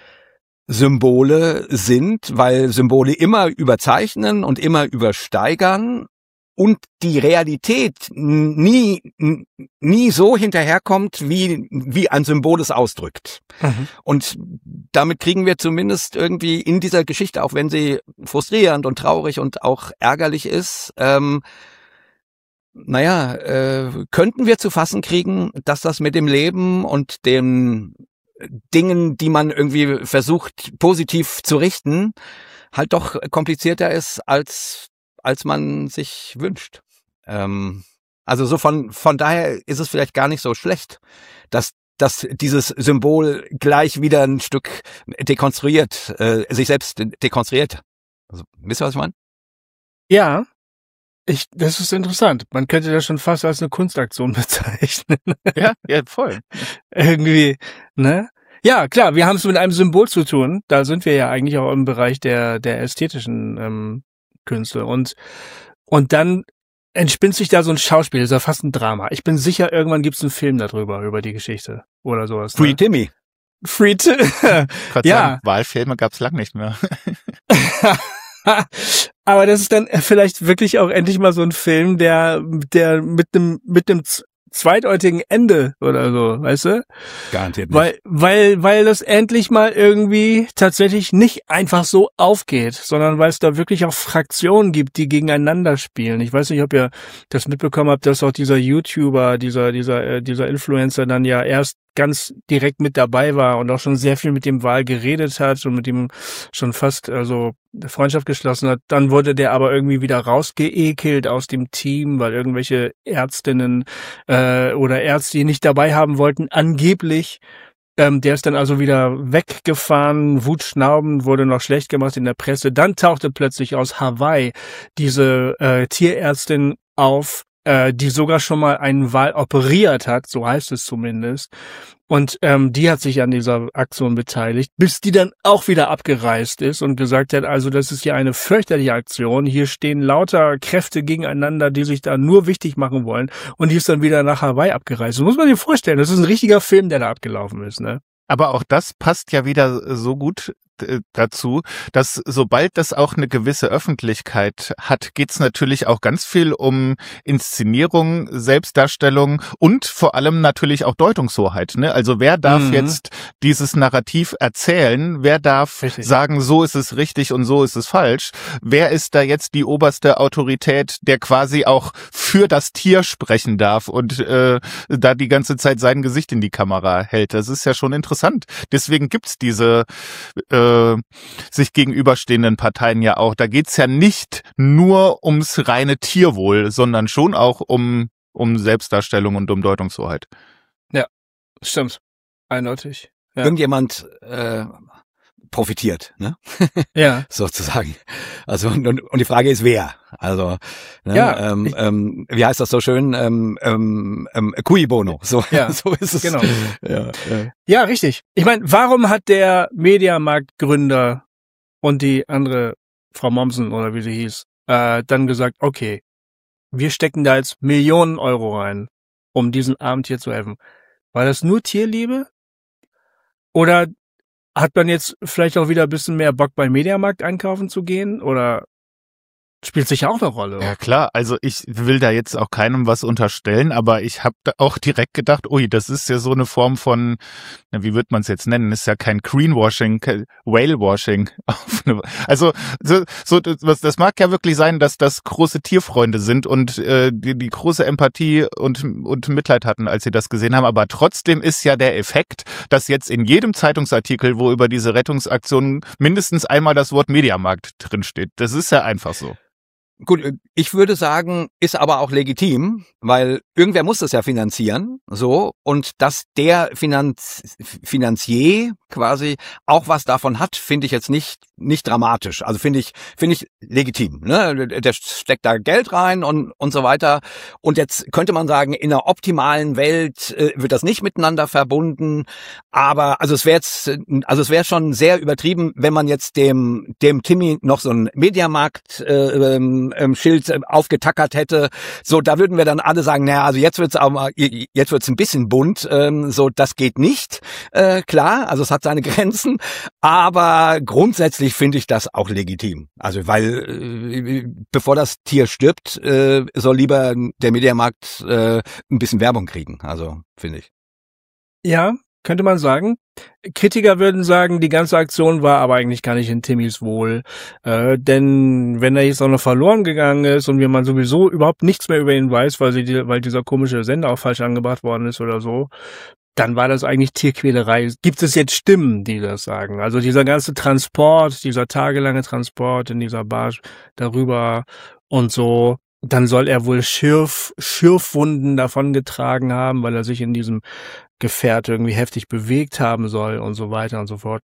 Symbole sind, weil Symbole immer überzeichnen und immer übersteigern. Und die Realität nie, nie so hinterherkommt, wie, wie ein Symbol es ausdrückt. Mhm. Und damit kriegen wir zumindest irgendwie in dieser Geschichte, auch wenn sie frustrierend und traurig und auch ärgerlich ist, ähm, naja, äh, könnten wir zu fassen kriegen, dass das mit dem Leben und den Dingen, die man irgendwie versucht, positiv zu richten, halt doch komplizierter ist, als als man sich wünscht. Ähm, also so von von daher ist es vielleicht gar nicht so schlecht, dass dass dieses Symbol gleich wieder ein Stück dekonstruiert, äh, sich selbst dekonstruiert. Also, wisst ihr, was ich meine? Ja, ich, das ist interessant. Man könnte das schon fast als eine Kunstaktion bezeichnen. Ja, ja, voll. Irgendwie, ne? Ja, klar, wir haben es mit einem Symbol zu tun. Da sind wir ja eigentlich auch im Bereich der der ästhetischen ähm, Künste. Und und dann entspinnt sich da so ein Schauspiel, das ist ja fast ein Drama. Ich bin sicher, irgendwann gibt's einen Film darüber, über die Geschichte oder sowas. Free Ne? Timmy. Free Timmy. Ja. Sagen, Wahlfilme gab's lang nicht mehr. Aber das ist dann vielleicht wirklich auch endlich mal so ein Film, der der mit dem mit dem zweideutigen Ende oder so, weißt du? Garantiert nicht. Weil, weil, weil das endlich mal irgendwie tatsächlich nicht einfach so aufgeht, sondern weil es da wirklich auch Fraktionen gibt, die gegeneinander spielen. Ich weiß nicht, ob ihr das mitbekommen habt, dass auch dieser YouTuber, dieser, dieser, äh, dieser Influencer dann ja erst ganz direkt mit dabei war und auch schon sehr viel mit dem Wahl geredet hat und mit ihm schon fast also Freundschaft geschlossen hat. Dann wurde der aber irgendwie wieder rausgeekelt aus dem Team, weil irgendwelche Ärztinnen äh, oder Ärzte ihn nicht dabei haben wollten, angeblich. Ähm, der ist dann also wieder weggefahren, wutschnaubend, wurde noch schlecht gemacht in der Presse. Dann tauchte plötzlich aus Hawaii diese äh, Tierärztin auf, äh, die sogar schon mal einen Wal operiert hat, so heißt es zumindest. Und ähm, die hat sich an dieser Aktion beteiligt, bis die dann auch wieder abgereist ist und gesagt hat, also das ist ja eine fürchterliche Aktion, hier stehen lauter Kräfte gegeneinander, die sich da nur wichtig machen wollen, und die ist dann wieder nach Hawaii abgereist. Das muss man sich vorstellen, das ist ein richtiger Film, der da abgelaufen ist, ne? Aber auch das passt ja wieder so gut dazu, dass sobald das auch eine gewisse Öffentlichkeit hat, geht's natürlich auch ganz viel um Inszenierung, Selbstdarstellung und vor allem natürlich auch Deutungshoheit. Ne? Also wer darf mhm. jetzt dieses Narrativ erzählen? Wer darf richtig. sagen, so ist es richtig und so ist es falsch? Wer ist da jetzt die oberste Autorität, der quasi auch für das Tier sprechen darf und äh, da die ganze Zeit sein Gesicht in die Kamera hält? Das ist ja schon interessant. Deswegen gibt's diese äh, sich gegenüberstehenden Parteien ja auch. Da geht's ja nicht nur ums reine Tierwohl, sondern schon auch um um Selbstdarstellung und um Deutungshoheit. Ja, stimmt. Eindeutig. Ja. Irgendjemand äh, profitiert, ne? Ja. Sozusagen. Also und, und die Frage ist, wer? Also, ne, ja, ähm, ähm, wie heißt das so schön? Ähm, ähm, ähm, cui bono. So, ja, so ist es. Genau. Ja, ja. ja, richtig. Ich meine, warum hat der Mediamarkt-Gründer und die andere Frau Mommsen oder wie sie hieß, äh, dann gesagt, okay, wir stecken da jetzt Millionen Euro rein, um diesem armen Tier zu helfen? War das nur Tierliebe? Oder hat man jetzt vielleicht auch wieder ein bisschen mehr Bock, beim Mediamarkt einkaufen zu gehen? Oder spielt sicher auch eine Rolle? Ja klar, also ich will da jetzt auch keinem was unterstellen, aber ich habe da auch direkt gedacht, ui, das ist ja so eine Form von, na, wie wird man es jetzt nennen, ist ja kein Greenwashing, Whalewashing. Also so, so das, das mag ja wirklich sein, dass das große Tierfreunde sind und äh, die, die große Empathie und, und Mitleid hatten, als sie das gesehen haben, aber trotzdem ist ja der Effekt, dass jetzt in jedem Zeitungsartikel, wo über diese Rettungsaktion mindestens einmal das Wort Mediamarkt drinsteht. Das ist ja einfach so. Gut, ich würde sagen, ist aber auch legitim, weil irgendwer muss das ja finanzieren, so, und dass der Finanz, Finanzier quasi auch was davon hat, finde ich jetzt nicht nicht dramatisch. Also finde ich finde ich legitim, ne? Der steckt da Geld rein und und so weiter. Und jetzt könnte man sagen, in einer optimalen Welt äh, wird das nicht miteinander verbunden, aber also es wäre jetzt also es wäre schon sehr übertrieben, wenn man jetzt dem dem Timmy noch so ein Mediamarkt äh, ähm, Schild aufgetackert hätte. So, da würden wir dann alle sagen, naja, also jetzt wird's auch mal, jetzt wird's ein bisschen bunt. Ähm, so, das geht nicht. Äh, klar, also es hat seine Grenzen. Aber grundsätzlich finde ich das auch legitim. Also, weil äh, bevor das Tier stirbt, äh, soll lieber der Mediamarkt äh, ein bisschen Werbung kriegen. Also, finde ich. Ja, könnte man sagen. Kritiker würden sagen, die ganze Aktion war aber eigentlich gar nicht in Timmys Wohl. Äh, denn wenn er jetzt auch noch verloren gegangen ist und wenn man sowieso überhaupt nichts mehr über ihn weiß, weil, sie, weil dieser komische Sender auch falsch angebracht worden ist oder so, dann war das eigentlich Tierquälerei. Gibt es jetzt Stimmen, die das sagen? Also dieser ganze Transport, dieser tagelange Transport in dieser Bar darüber und so, dann soll er wohl Schürf, Schürfwunden davongetragen haben, weil er sich in diesem Gefährt irgendwie heftig bewegt haben soll und so weiter und so fort.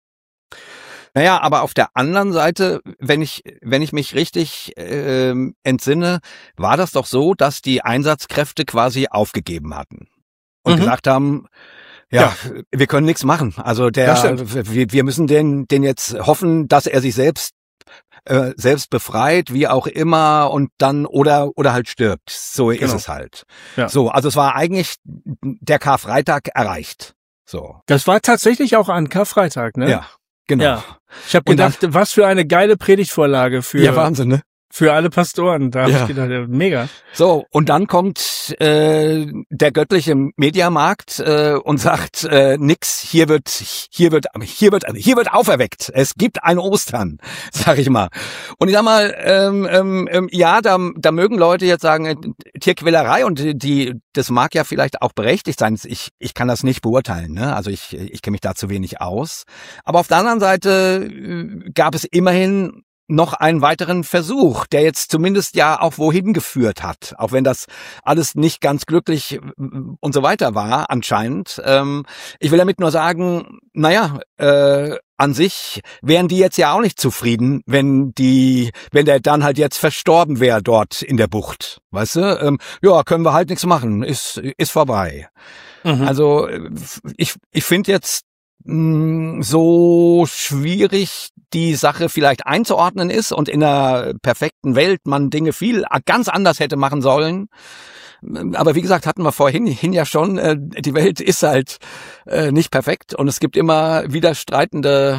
Naja, aber auf der anderen Seite, wenn ich wenn ich mich richtig äh, entsinne, war das doch so, dass die Einsatzkräfte quasi aufgegeben hatten und mhm. gesagt haben, Ja, Ja. wir können nichts machen. Also Das der, stimmt. wir, wir müssen den, den jetzt hoffen, dass er sich selbst äh, selbst befreit, wie auch immer, und dann oder oder halt stirbt. So ist Genau. es halt. Ja. So, also es war eigentlich der Karfreitag erreicht. So. Das war tatsächlich auch an Karfreitag, ne? Ja, genau. Ja. Ich habe Und dann- gedacht, was für eine geile Predigtvorlage für Ja, Wahnsinn, ne? für alle Pastoren. Da habe Ja. ich gedacht, ja, mega. So, und dann kommt äh, der göttliche Mediamarkt äh, und sagt, äh, nix, hier wird, hier wird, hier wird, hier wird auferweckt. Es gibt ein Ostern, sag ich mal. Und ich sag mal, ähm, ähm, ähm, ja, da, da mögen Leute jetzt sagen, äh, Tierquälerei, und die, das mag ja vielleicht auch berechtigt sein. Ich, ich kann das nicht beurteilen, ne? Also ich, ich kenne mich da zu wenig aus. Aber auf der anderen Seite äh, gab es immerhin noch einen weiteren Versuch, der jetzt zumindest ja auch wohin geführt hat, auch wenn das alles nicht ganz glücklich und so weiter war anscheinend. Ähm, ich will damit nur sagen, naja, äh, an sich wären die jetzt ja auch nicht zufrieden, wenn die, wenn der dann halt jetzt verstorben wäre dort in der Bucht, weißt du? Ähm, ja, können wir halt nichts machen, ist ist vorbei. Mhm. Also ich ich finde jetzt mh, so schwierig die Sache vielleicht einzuordnen ist und in einer perfekten Welt man Dinge viel ganz anders hätte machen sollen. Aber wie gesagt, hatten wir vorhin hin ja schon, äh, die Welt ist halt äh, nicht perfekt und es gibt immer wieder streitende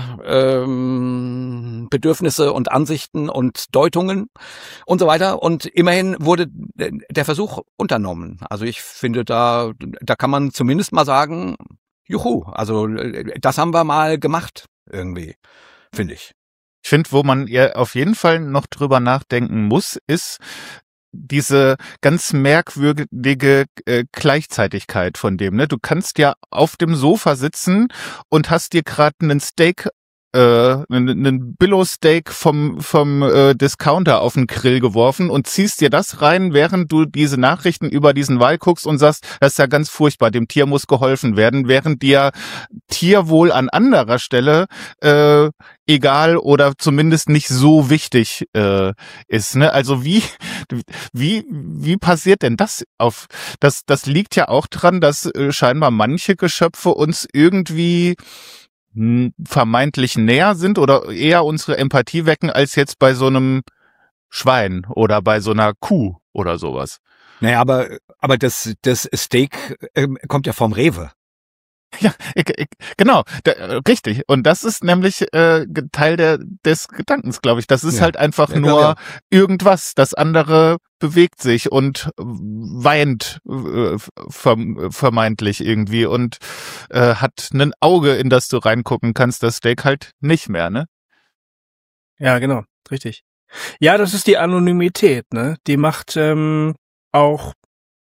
ähm, Bedürfnisse und Ansichten und Deutungen und so weiter. Und immerhin wurde der Versuch unternommen. Also ich finde, da, da kann man zumindest mal sagen, juhu, also das haben wir mal gemacht irgendwie, finde ich. Ich finde, wo man ja auf jeden Fall noch drüber nachdenken muss, ist diese ganz merkwürdige äh, Gleichzeitigkeit von dem. Ne? Du kannst ja auf dem Sofa sitzen und hast dir gerade einen Steak, äh, einen, einen Billo-Steak vom vom äh, Discounter auf den Grill geworfen und ziehst dir das rein, während du diese Nachrichten über diesen Wal guckst und sagst, das ist ja ganz furchtbar, dem Tier muss geholfen werden, während dir Tierwohl an anderer Stelle äh, egal oder zumindest nicht so wichtig äh, ist. Ne? Also wie wie wie passiert denn das auf? Das das liegt ja auch dran, dass äh, scheinbar manche Geschöpfe uns irgendwie mh, vermeintlich näher sind oder eher unsere Empathie wecken als jetzt bei so einem Schwein oder bei so einer Kuh oder sowas. Naja, aber aber das das Steak ähm, kommt ja vom Rewe. Ja, ich, ich, genau, da, richtig. Und das ist nämlich äh, Teil der, des Gedankens, glaube ich. Das ist Ja. halt einfach Ja, nur ja. irgendwas. Das andere bewegt sich und weint äh, verm vermeintlich irgendwie und äh, hat ein Auge, in das du reingucken kannst. Das Steak halt nicht mehr, ne? Ja, genau, richtig. Ja, das ist die Anonymität, ne? Die macht ähm, auch,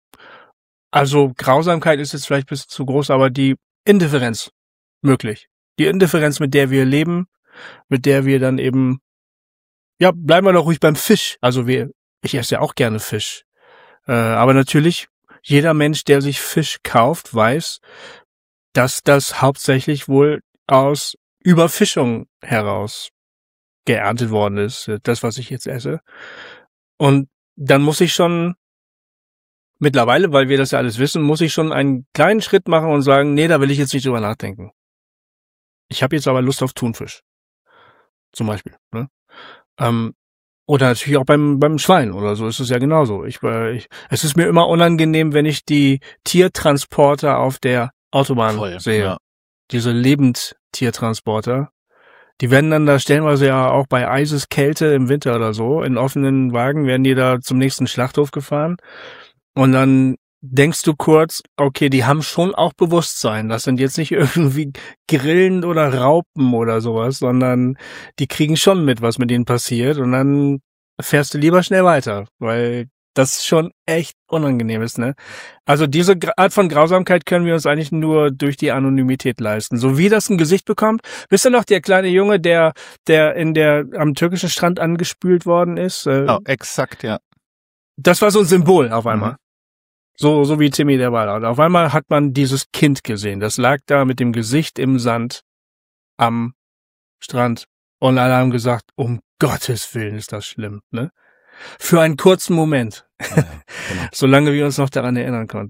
also Grausamkeit ist jetzt vielleicht ein bisschen zu groß, aber die Indifferenz möglich. Die Indifferenz, mit der wir leben, mit der wir dann eben, ja, bleiben wir doch ruhig beim Fisch. Also wir, ich esse ja auch gerne Fisch. Äh, aber natürlich, jeder Mensch, der sich Fisch kauft, weiß, dass das hauptsächlich wohl aus Überfischung heraus geerntet worden ist, das, was ich jetzt esse. Und dann muss ich schon mittlerweile, weil wir das ja alles wissen, muss ich schon einen kleinen Schritt machen und sagen, nee, da will ich jetzt nicht drüber nachdenken. Ich habe jetzt aber Lust auf Thunfisch. Zum Beispiel. Ne? Ähm, oder natürlich auch beim beim Schwein oder so ist es ja genauso. Ich, äh, ich, es ist mir immer unangenehm, wenn ich die Tiertransporter auf der Autobahn Voll, sehe. ja. Diese Lebendtiertransporter. Die werden dann da stellenweise ja auch bei Eiseskälte im Winter oder so, in offenen Wagen werden die da zum nächsten Schlachthof gefahren. Und dann denkst du kurz, okay, die haben schon auch Bewusstsein. Das sind jetzt nicht irgendwie Grillen oder Raupen oder sowas, sondern die kriegen schon mit, was mit ihnen passiert. Und dann fährst du lieber schnell weiter, weil das schon echt unangenehm ist, ne? Also diese Art von Grausamkeit können wir uns eigentlich nur durch die Anonymität leisten. So wie das ein Gesicht bekommt. Wisst ihr noch, der kleine Junge, der der in der am türkischen Strand angespült worden ist? Äh, Oh, exakt, ja. Das war so ein Symbol auf einmal. Mhm. So, so wie Timmy der Wal. Und auf einmal hat man dieses Kind gesehen. Das lag da mit dem Gesicht im Sand am Strand. Und alle haben gesagt, um Gottes Willen ist das schlimm, ne? Für einen kurzen Moment. Ja, ja, genau. Solange wir uns noch daran erinnern konnten.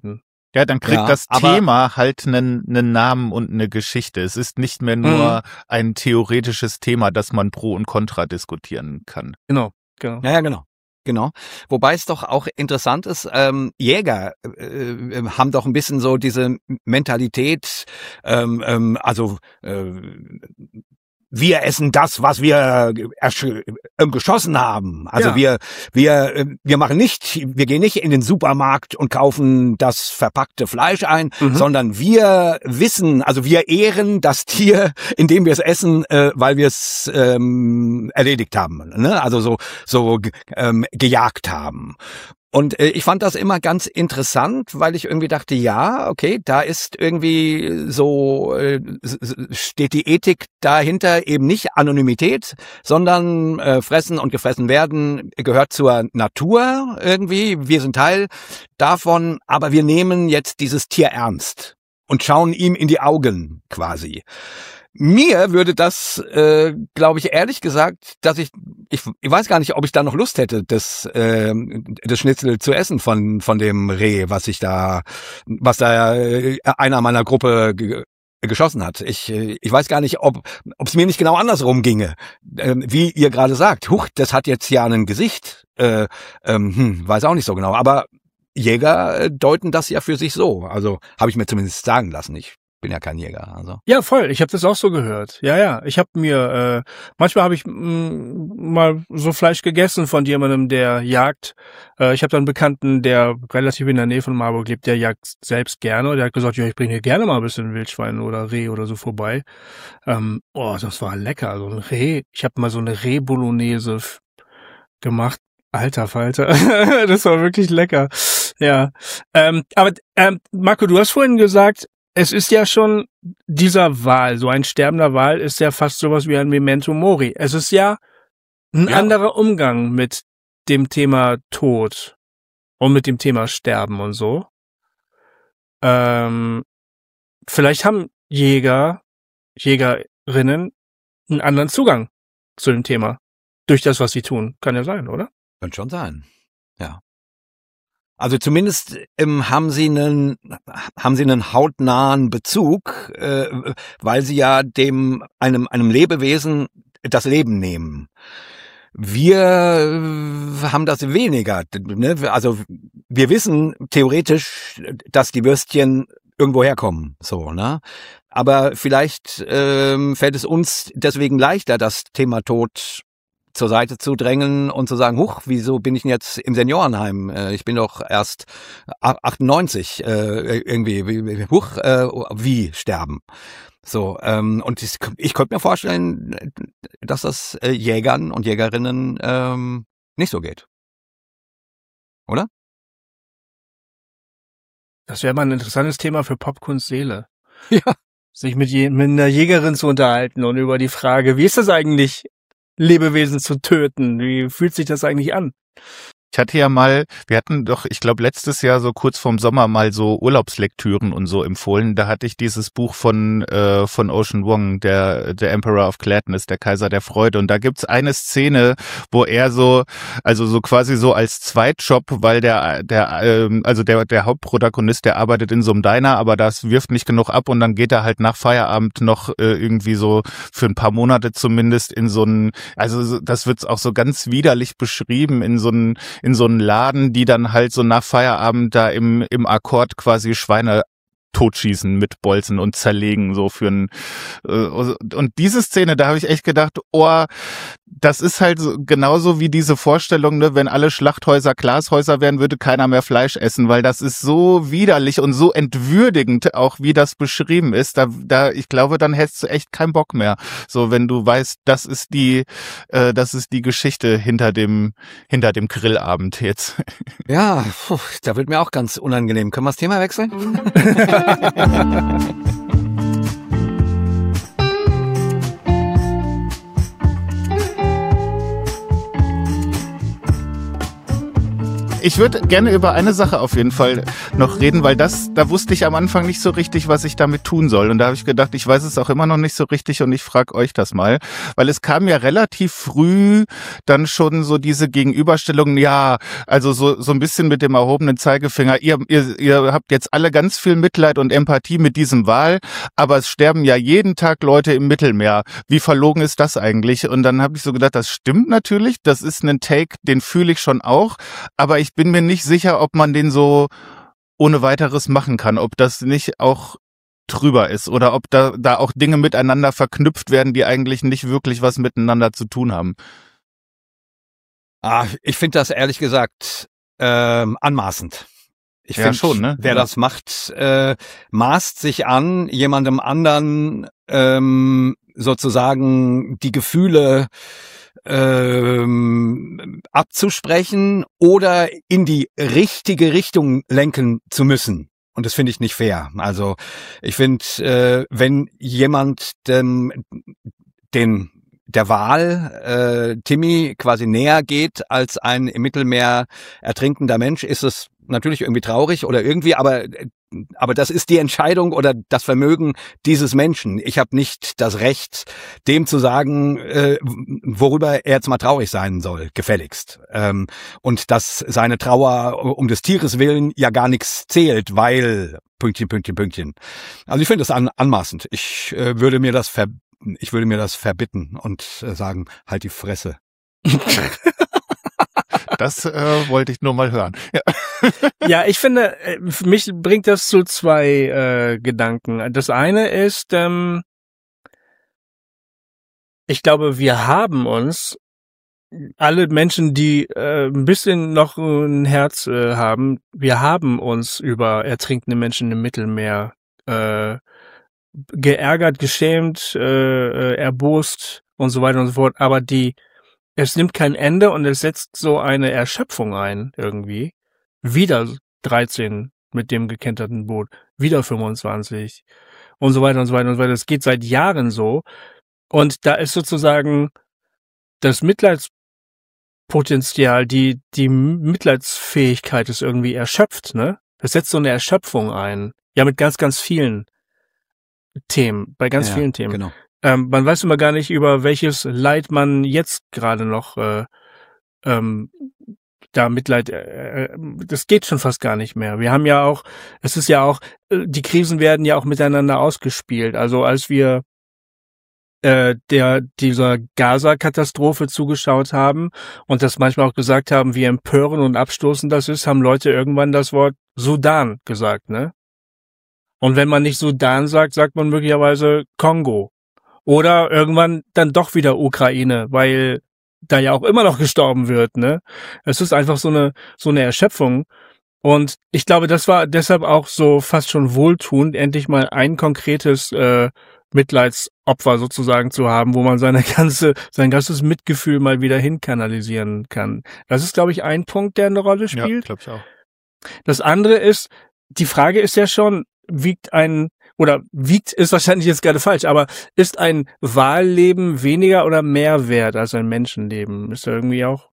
Ja, dann kriegt Ja, das aber- Thema halt einen, einen Namen und eine Geschichte. Es ist nicht mehr nur ein theoretisches Thema, das man pro und contra diskutieren kann. Genau, genau. Ja, ja, genau. Genau. Wobei es doch auch interessant ist, ähm, Jäger äh, haben doch ein bisschen so diese Mentalität, ähm, ähm, also äh, wir essen das, was wir ersch- äh, geschossen haben. Also Ja. wir wir äh, wir machen nicht, wir gehen nicht in den Supermarkt und kaufen das verpackte Fleisch ein, Mhm. sondern wir wissen, also wir ehren das Tier, indem wir es essen, äh, weil wir es ähm, erledigt haben, ne? Also so so ge- ähm, gejagt haben. Und äh, ich fand das immer ganz interessant, weil ich irgendwie dachte, ja, okay, da ist irgendwie so, äh, s- s- steht die Ethik dahinter, eben nicht Anonymität, sondern äh, fressen und gefressen werden gehört zur Natur irgendwie. Wir sind Teil davon, aber wir nehmen jetzt dieses Tier ernst und schauen ihm in die Augen quasi. Mir würde das, äh, glaube ich, ehrlich gesagt, dass ich, ich, ich weiß gar nicht, ob ich da noch Lust hätte, das, äh, das Schnitzel zu essen von von dem Reh, was ich da, was da äh, einer meiner Gruppe ge geschossen hat. Ich, äh, ich weiß gar nicht, ob ob es mir nicht genau andersrum ginge, äh, wie ihr gerade sagt. Huch, das hat jetzt ja ein Gesicht. Äh, ähm, hm, weiß auch nicht so genau. Aber Jäger äh, deuten das ja für sich so. Also habe ich mir zumindest sagen lassen. Ich bin ja kein Jäger. Also. Ja, voll. Ich habe das auch so gehört. Ja, ja. Ich habe mir, äh, manchmal habe ich mh, mal so Fleisch gegessen von jemandem, der jagt. Äh, ich habe da einen Bekannten, der relativ in der Nähe von Marburg lebt, der jagt selbst gerne. Der hat gesagt, ja, ich bringe hier gerne mal ein bisschen Wildschwein oder Reh oder so vorbei. Ähm, oh, das war lecker. So ein Reh. Ich habe mal so eine Reh-Bolognese f- gemacht. Alter Falter. Das war wirklich lecker. Ja. Ähm, aber ähm, Marco, du hast vorhin gesagt, es ist ja schon dieser Wal, so ein sterbender Wal ist ja fast sowas wie ein Memento Mori. Es ist ja ein Ja. anderer Umgang mit dem Thema Tod und mit dem Thema Sterben und so. Ähm, vielleicht haben Jäger, Jägerinnen einen anderen Zugang zu dem Thema. Durch das, was sie tun. Kann ja sein, oder? Könnte schon sein, ja. Also zumindest ähm, haben sie einen haben sie einen hautnahen Bezug, äh, weil sie ja dem einem einem Lebewesen das Leben nehmen. Wir äh, haben das weniger. Ne? Also wir wissen theoretisch, dass die Würstchen irgendwo herkommen, so, ne? Aber vielleicht ähm, fällt es uns deswegen leichter, das Thema Tod zur Seite zu drängen und zu sagen, huch, wieso bin ich denn jetzt im Seniorenheim? Äh, ich bin doch erst achtundneunzig, äh, irgendwie, wie, huch, äh, wie sterben? So, ähm, und ich, ich könnte mir vorstellen, dass das äh, Jägern und Jägerinnen ähm, nicht so geht. Oder? Das wäre mal ein interessantes Thema für Popkunst Seele. Ja. Sich mit, je, mit einer Jägerin zu unterhalten und über die Frage, wie ist das eigentlich, Lebewesen zu töten? Wie fühlt sich das eigentlich an? Ich hatte ja mal, wir hatten doch, ich glaube letztes Jahr so kurz vorm Sommer mal so Urlaubslektüren und so empfohlen. Da hatte ich dieses Buch von äh, von Ocean Wong, der der Emperor of Gladness, der Kaiser der Freude. Und da gibt's eine Szene, wo er so, also so quasi so als Zweitjob, weil der der ähm, also der der Hauptprotagonist, der arbeitet in so einem Diner, aber das wirft nicht genug ab und dann geht er halt nach Feierabend noch äh, irgendwie so für ein paar Monate zumindest in so einen, also so, das wird auch so ganz widerlich beschrieben, in so einen in so einen Laden, die dann halt so nach Feierabend da im im Akkord quasi Schweine totschießen mit Bolzen und zerlegen so für ein äh, und diese Szene, da habe ich echt gedacht, oh, das ist halt so, genauso wie diese Vorstellung, ne, wenn alle Schlachthäuser Glashäuser wären, würde keiner mehr Fleisch essen, weil das ist so widerlich und so entwürdigend, auch wie das beschrieben ist. Da, da, ich glaube, dann hättest du echt keinen Bock mehr. So, wenn du weißt, das ist die, äh, das ist die Geschichte hinter dem, hinter dem Grillabend jetzt. Ja, puh, da wird mir auch ganz unangenehm. Können wir das Thema wechseln? Ich würde gerne über eine Sache auf jeden Fall noch reden, weil das, da wusste ich am Anfang nicht so richtig, was ich damit tun soll. Und da habe ich gedacht, ich weiß es auch immer noch nicht so richtig und ich frage euch das mal. Weil es kam ja relativ früh dann schon so diese Gegenüberstellung, ja, also so so ein bisschen mit dem erhobenen Zeigefinger, ihr, ihr, ihr habt jetzt alle ganz viel Mitleid und Empathie mit diesem Wal, aber es sterben ja jeden Tag Leute im Mittelmeer. Wie verlogen ist das eigentlich? Und dann habe ich so gedacht, das stimmt natürlich, das ist ein Take, den fühle ich schon auch, aber ich bin mir nicht sicher, ob man den so ohne weiteres machen kann, ob das nicht auch drüber ist oder ob da, da auch Dinge miteinander verknüpft werden, die eigentlich nicht wirklich was miteinander zu tun haben. Ah, ich finde das ehrlich gesagt ähm, anmaßend. Ich Ja, finde schon, ne? wer Ja. das macht, äh, maßt sich an, jemandem anderen ähm, sozusagen die Gefühle ähm, abzusprechen oder in die richtige Richtung lenken zu müssen. Und das finde ich nicht fair. Also ich finde, äh, wenn jemand dem, den der Wal äh, Timmy quasi näher geht als ein im Mittelmeer ertrinkender Mensch, ist es natürlich irgendwie traurig oder irgendwie, aber aber das ist die Entscheidung oder das Vermögen dieses Menschen. Ich habe nicht das Recht, dem zu sagen, äh, worüber er jetzt mal traurig sein soll, gefälligst. Ähm, und dass seine Trauer um des Tieres willen ja gar nichts zählt, weil Pünktchen, Pünktchen, Pünktchen. Also ich finde das an, anmaßend. Ich äh, würde mir das ver Ich würde mir das verbitten und äh, sagen, halt die Fresse. Das äh, wollte ich nur mal hören. Ja. Ja, ich finde, äh, für mich bringt das zu zwei äh, Gedanken. Das eine ist, ähm, ich glaube, wir haben uns, alle Menschen, die äh, ein bisschen noch ein Herz äh, haben, wir haben uns über ertrinkende Menschen im Mittelmeer äh, geärgert, geschämt, äh, erbost und so weiter und so fort. Aber die, es nimmt kein Ende und es setzt so eine Erschöpfung ein irgendwie. Wieder dreizehn mit dem gekenterten Boot, wieder fünfundzwanzig und so weiter und so weiter und so weiter. Es geht seit Jahren so. Und da ist sozusagen das Mitleidspotenzial, die, die Mitleidsfähigkeit ist irgendwie erschöpft, ne? Es setzt so eine Erschöpfung ein. Ja, mit ganz, ganz vielen Themen, bei ganz Ja, vielen Themen. Genau. Ähm, man weiß immer gar nicht, über welches Leid man jetzt gerade noch äh, ähm, da Mitleid, äh, das geht schon fast gar nicht mehr. Wir haben ja auch, es ist ja auch, äh, die Krisen werden ja auch miteinander ausgespielt. Also als wir äh, der dieser Gaza-Katastrophe zugeschaut haben und das manchmal auch gesagt haben, wie empörend und abstoßend das ist, haben Leute irgendwann das Wort Sudan gesagt, ne? Und wenn man nicht Sudan sagt, sagt man möglicherweise Kongo. Oder irgendwann dann doch wieder Ukraine, weil da ja auch immer noch gestorben wird, ne? Es ist einfach so eine, so eine Erschöpfung. Und ich glaube, das war deshalb auch so fast schon wohltuend, endlich mal ein konkretes äh, Mitleidsopfer sozusagen zu haben, wo man seine ganze, sein ganzes Mitgefühl mal wieder hinkanalisieren kann. Das ist, glaube ich, ein Punkt, der eine Rolle Ja, spielt. glaube ich auch. Das andere ist, die Frage ist ja schon, wiegt ein, oder wiegt ist wahrscheinlich jetzt gerade falsch, aber ist ein Wahlleben weniger oder mehr wert als ein Menschenleben? Ist ja irgendwie auch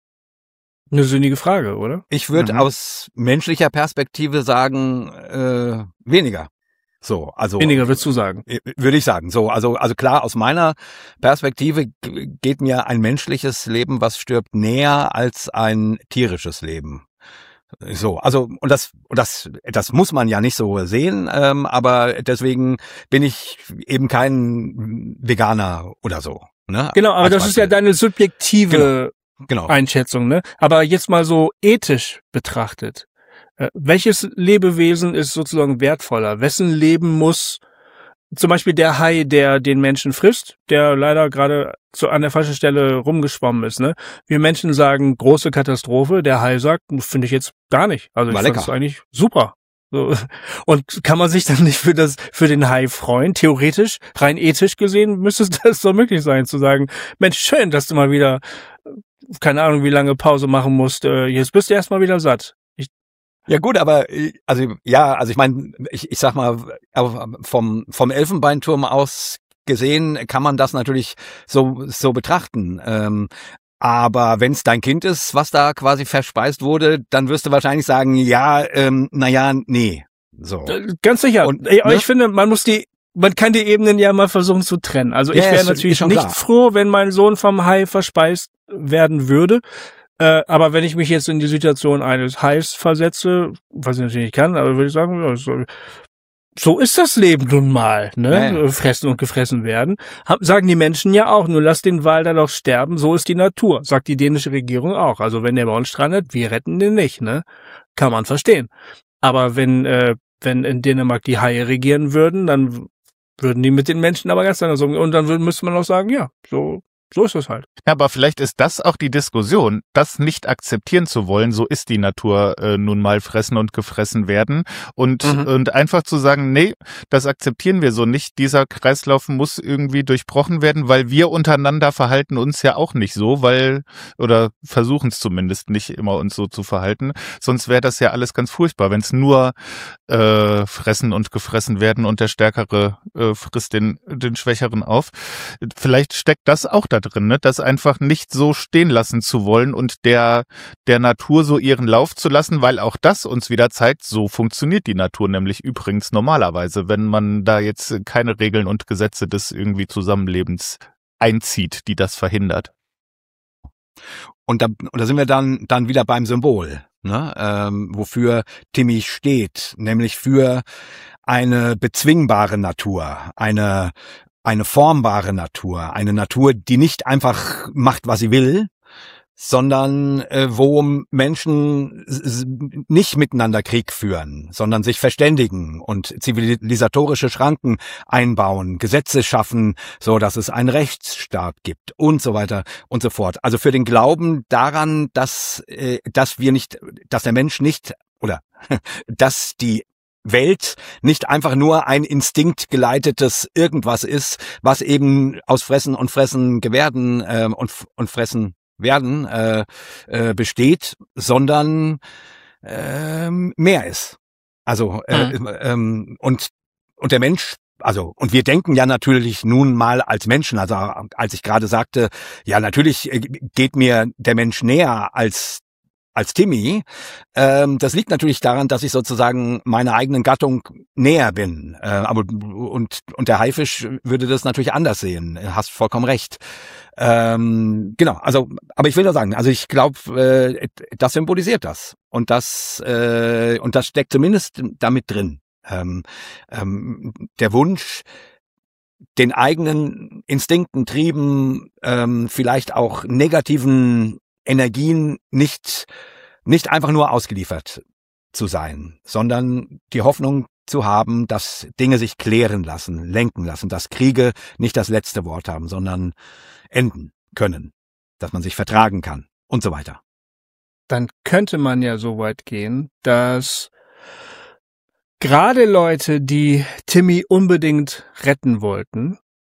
eine sinnige Frage, oder? Ich würde Mhm. aus menschlicher Perspektive sagen, äh, weniger. So, also Weniger würdest du sagen. äh, würde ich sagen. So, also also klar, aus meiner Perspektive g- geht mir ein menschliches Leben, was stirbt, näher als ein tierisches Leben. So, also und das und das das muss man ja nicht so sehen, ähm, aber deswegen bin ich eben kein Veganer oder so. Ne? Genau, aber Als das ist ja Beispiel. deine subjektive Genau. Einschätzung, ne? Aber jetzt mal so ethisch betrachtet. Äh, welches Lebewesen ist sozusagen wertvoller? Wessen Leben muss zum Beispiel der Hai, der den Menschen frisst, der leider gerade so an der falschen Stelle rumgeschwommen ist, ne? Wir Menschen sagen, große Katastrophe, der Hai sagt, finde ich jetzt gar nicht. Also ich War finde lecker. es eigentlich super. So. Und kann man sich dann nicht für das, für den Hai freuen? Theoretisch, rein ethisch gesehen, müsste das doch möglich sein, zu sagen, Mensch, schön, dass du mal wieder, keine Ahnung, wie lange Pause machen musst, äh, jetzt bist du erstmal wieder satt. Ich, Ja gut, aber äh, also ja, also ich meine, ich, ich sag mal, vom vom Elfenbeinturm aus gesehen kann man das natürlich so so betrachten. Ähm, Aber wenn es dein Kind ist, was da quasi verspeist wurde, dann wirst du wahrscheinlich sagen, ja, ähm, naja, nee. So. Ganz sicher. Und ich, ne? ich finde, man muss die, man kann die Ebenen ja mal versuchen zu trennen. Also ich Ja, wäre ist- natürlich ist schon nicht klar. froh, wenn mein Sohn vom Hai verspeist werden würde. Äh, aber wenn ich mich jetzt in die Situation eines Hais versetze, was ich natürlich nicht kann, aber würde ich sagen, ja, so, so ist das Leben nun mal, ne? Ja, ja. Fressen und gefressen werden. Hab, sagen die Menschen ja auch, nur lass den Wal da doch sterben, so ist die Natur. Sagt die dänische Regierung auch. Also wenn der bei uns strandet, wir retten den nicht, ne? Kann man verstehen. Aber wenn, äh, wenn in Dänemark die Haie regieren würden, dann würden die mit den Menschen aber ganz anders umgehen. Und dann würde, müsste man auch sagen, ja, so, so ist das halt. Ja, aber vielleicht ist das auch die Diskussion, das nicht akzeptieren zu wollen, so ist die Natur äh, nun mal fressen und gefressen werden und Mhm. und einfach zu sagen, nee, das akzeptieren wir so nicht, dieser Kreislauf muss irgendwie durchbrochen werden, weil wir untereinander verhalten uns ja auch nicht so, weil oder versuchen es zumindest nicht immer uns so zu verhalten, sonst wäre das ja alles ganz furchtbar, wenn es nur äh, fressen und gefressen werden und der Stärkere äh, frisst den den Schwächeren auf. Vielleicht steckt das auch da drin, ne? Das einfach nicht so stehen lassen zu wollen und der der Natur so ihren Lauf zu lassen, weil auch das uns wieder zeigt, so funktioniert die Natur nämlich übrigens normalerweise, wenn man da jetzt keine Regeln und Gesetze des irgendwie Zusammenlebens einzieht, die das verhindert. Und da, und da sind wir dann, dann wieder beim Symbol, ne? ähm, wofür Timmy steht, nämlich für eine bezwingbare Natur, eine, eine formbare Natur, eine Natur, die nicht einfach macht, was sie will, sondern äh, wo Menschen s- s- nicht miteinander Krieg führen, sondern sich verständigen und zivilisatorische Schranken einbauen, Gesetze schaffen, so dass es einen Rechtsstaat gibt und so weiter und so fort. Also für den Glauben daran, dass äh, dass wir nicht, dass der Mensch nicht oder dass die Welt nicht einfach nur ein instinktgeleitetes Irgendwas ist, was eben aus Fressen und Fressen Gewerden äh, und und Fressen werden äh, äh, besteht, sondern ähm, mehr ist. Also äh, ähm, und und der Mensch, also und wir denken ja natürlich nun mal als Menschen, also als ich gerade sagte, ja natürlich äh, geht mir der Mensch näher als als Timmy. Ähm, das liegt natürlich daran, dass ich sozusagen meiner eigenen Gattung näher bin. Äh, aber und und der Haifisch würde das natürlich anders sehen. Hast vollkommen recht. Ähm, genau. Also, aber ich will nur sagen, also ich glaube, äh, das symbolisiert das und das äh, und das steckt zumindest damit drin. Ähm, ähm, der Wunsch, den eigenen Instinkten, Trieben, ähm, vielleicht auch negativen Energien nicht nicht einfach nur ausgeliefert zu sein, sondern die Hoffnung zu haben, dass Dinge sich klären lassen, lenken lassen, dass Kriege nicht das letzte Wort haben, sondern enden können, dass man sich vertragen kann und so weiter. Dann könnte man ja so weit gehen, dass gerade Leute, die Timmy unbedingt retten wollten,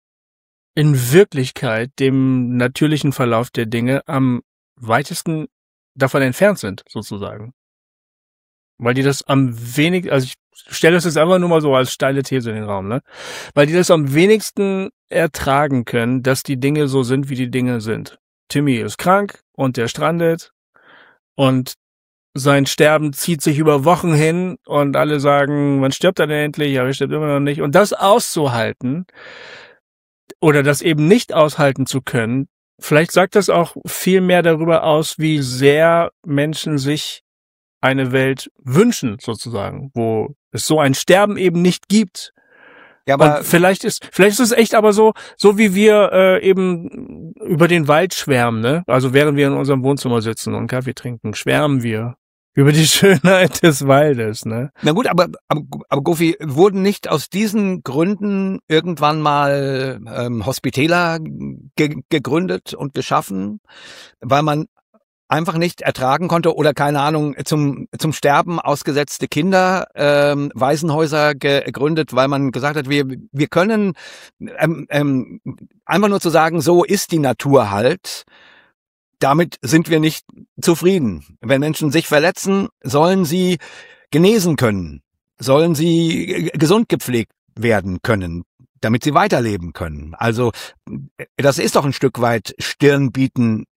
in Wirklichkeit dem natürlichen Verlauf der Dinge am weitesten davon entfernt sind, sozusagen. Weil die das am wenigsten, also ich stelle das jetzt einfach nur mal so als steile These in den Raum, ne? Weil die das am wenigsten ertragen können, dass die Dinge so sind, wie die Dinge sind. Timmy ist krank und der strandet und sein Sterben zieht sich über Wochen hin und alle sagen, wann stirbt er denn endlich? Aber er stirbt immer noch nicht. Und das auszuhalten oder das eben nicht aushalten zu können, vielleicht sagt das auch viel mehr darüber aus, wie sehr Menschen sich eine Welt wünschen, sozusagen, wo es so ein Sterben eben nicht gibt. Ja, aber Und vielleicht ist, vielleicht ist es echt aber so, so wie wir äh, eben über den Wald schwärmen, ne? Also während wir in unserem Wohnzimmer sitzen und Kaffee trinken, schwärmen wir über die Schönheit des Waldes, ne? na gut, aber, aber, aber Gofi, wurden nicht aus diesen Gründen irgendwann mal ähm, Hospitäler ge gegründet und geschaffen, weil man einfach nicht ertragen konnte oder keine Ahnung zum zum Sterben ausgesetzte Kinder, ähm, Waisenhäuser gegründet, weil man gesagt hat, wir wir können ähm, ähm, einfach nur zu sagen, so ist die Natur halt. Damit sind wir nicht zufrieden. Wenn Menschen sich verletzen, sollen sie genesen können, sollen sie gesund gepflegt werden können, damit sie weiterleben können. Also das ist doch ein Stück weit Stirn bieten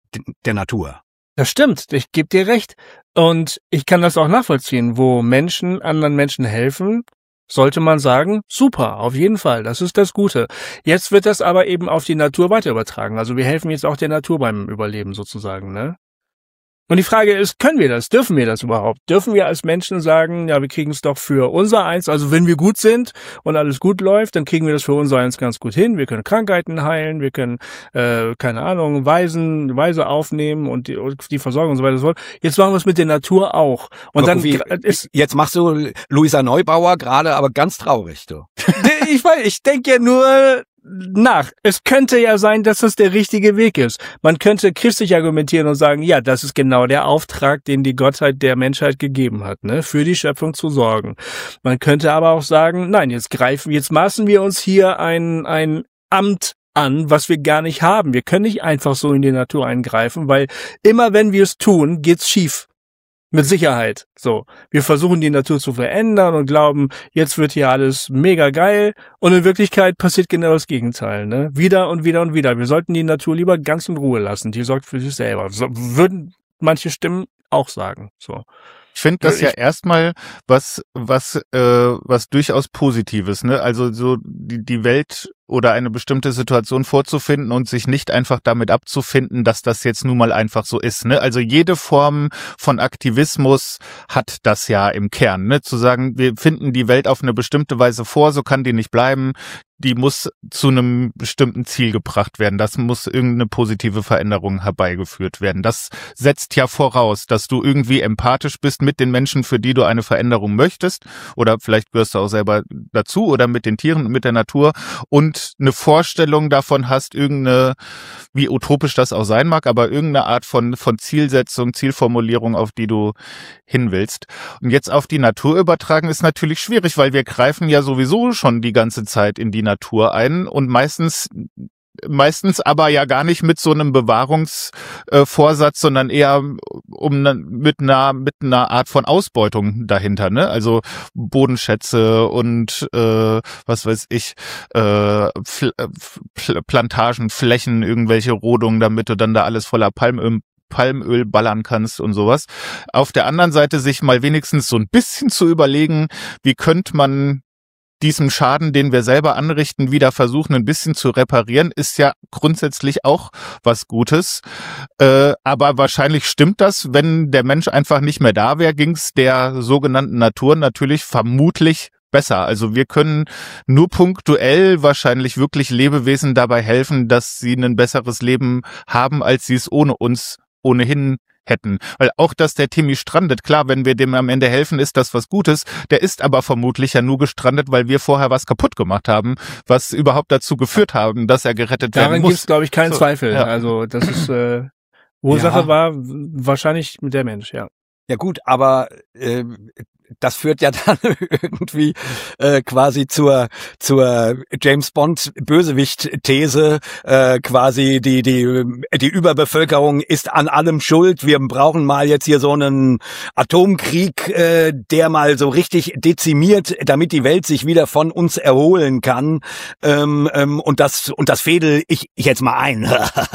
der Natur. Das stimmt, ich gebe dir recht. Und ich kann das auch nachvollziehen, wo Menschen anderen Menschen helfen, sollte man sagen, super, auf jeden Fall, das ist das Gute. Jetzt wird das aber eben auf die Natur weiter übertragen. Also wir helfen jetzt auch der Natur beim Überleben sozusagen, ne? Und die Frage ist, können wir das? Dürfen wir das überhaupt? Dürfen wir als Menschen sagen, ja, wir kriegen es doch für unser Eins, also wenn wir gut sind und alles gut läuft, dann kriegen wir das für unser Eins ganz gut hin. Wir können Krankheiten heilen, wir können, äh, keine Ahnung, Waisen, Waise aufnehmen und die, die Versorgung und so weiter. Jetzt machen wir es mit der Natur auch. Und aber dann wie, ist jetzt machst du Luisa Neubauer gerade, aber ganz traurig, du. ich weiß, ich denke ja nur nach. Es könnte ja sein, dass das der richtige Weg ist. Man könnte christlich argumentieren und sagen, ja, das ist genau der Auftrag, den die Gottheit der Menschheit gegeben hat, ne, für die Schöpfung zu sorgen. Man könnte aber auch sagen, nein, jetzt greifen, jetzt maßen wir uns hier ein, ein Amt an, was wir gar nicht haben. Wir können nicht einfach so in die Natur eingreifen, weil immer wenn wir es tun, geht's schief. Mit Sicherheit. So. Wir versuchen die Natur zu verändern und glauben, jetzt wird hier alles mega geil. Und in Wirklichkeit passiert genau das Gegenteil, ne? Wieder und wieder und wieder. Wir sollten die Natur lieber ganz in Ruhe lassen. Die sorgt für sich selber. So, würden manche Stimmen auch sagen, so. Ich finde das ja erstmal was, was, äh, was durchaus Positives, ne? Also so die, die Welt oder eine bestimmte Situation vorzufinden und sich nicht einfach damit abzufinden, dass das jetzt nun mal einfach so ist, ne? Also jede Form von Aktivismus hat das ja im Kern, ne? Zu sagen, wir finden die Welt auf eine bestimmte Weise vor, so kann die nicht bleiben. Die muss zu einem bestimmten Ziel gebracht werden. Das muss irgendeine positive Veränderung herbeigeführt werden. Das setzt ja voraus, dass du irgendwie empathisch bist mit den Menschen, für die du eine Veränderung möchtest. Oder vielleicht gehörst du auch selber dazu oder mit den Tieren und mit der Natur und eine Vorstellung davon hast, irgendeine, wie utopisch das auch sein mag, aber irgendeine Art von, von Zielsetzung, Zielformulierung, auf die du hin willst. Und jetzt auf die Natur übertragen ist natürlich schwierig, weil wir greifen ja sowieso schon die ganze Zeit in die Natur ein und meistens meistens aber ja gar nicht mit so einem Bewahrungsvorsatz, äh, sondern eher um ne, mit einer mit einer Art von Ausbeutung dahinter, ne? Also Bodenschätze und äh, was weiß ich, äh, Pl- Pl- Plantagen, Flächen, irgendwelche Rodungen, damit du dann da alles voller Palmöl Palmöl ballern kannst und sowas. Auf der anderen Seite sich mal wenigstens so ein bisschen zu überlegen, wie könnte man diesem Schaden, den wir selber anrichten, wieder versuchen, ein bisschen zu reparieren, ist ja grundsätzlich auch was Gutes. Äh, aber wahrscheinlich stimmt das, wenn der Mensch einfach nicht mehr da wäre, ging's der sogenannten Natur natürlich vermutlich besser. Also wir können nur punktuell wahrscheinlich wirklich Lebewesen dabei helfen, dass sie ein besseres Leben haben, als sie es ohne uns ohnehin hätten. Weil auch, dass der Timmy strandet, klar, wenn wir dem am Ende helfen, ist das was Gutes. Der ist aber vermutlich ja nur gestrandet, weil wir vorher was kaputt gemacht haben, was überhaupt dazu geführt haben, dass er gerettet Darin werden muss. Darin gibt es, glaube ich, keinen so, Zweifel. Ja. Also das ist äh, Ursache ja. war wahrscheinlich der Mensch, ja. Ja gut, aber äh, das führt ja dann irgendwie äh, quasi zur zur James Bond Bösewicht-These, äh, quasi die die die Überbevölkerung ist an allem schuld. Wir brauchen mal jetzt hier so einen Atomkrieg, äh, der mal so richtig dezimiert, damit die Welt sich wieder von uns erholen kann. Ähm, ähm, und das und das fädel ich, ich jetzt mal ein.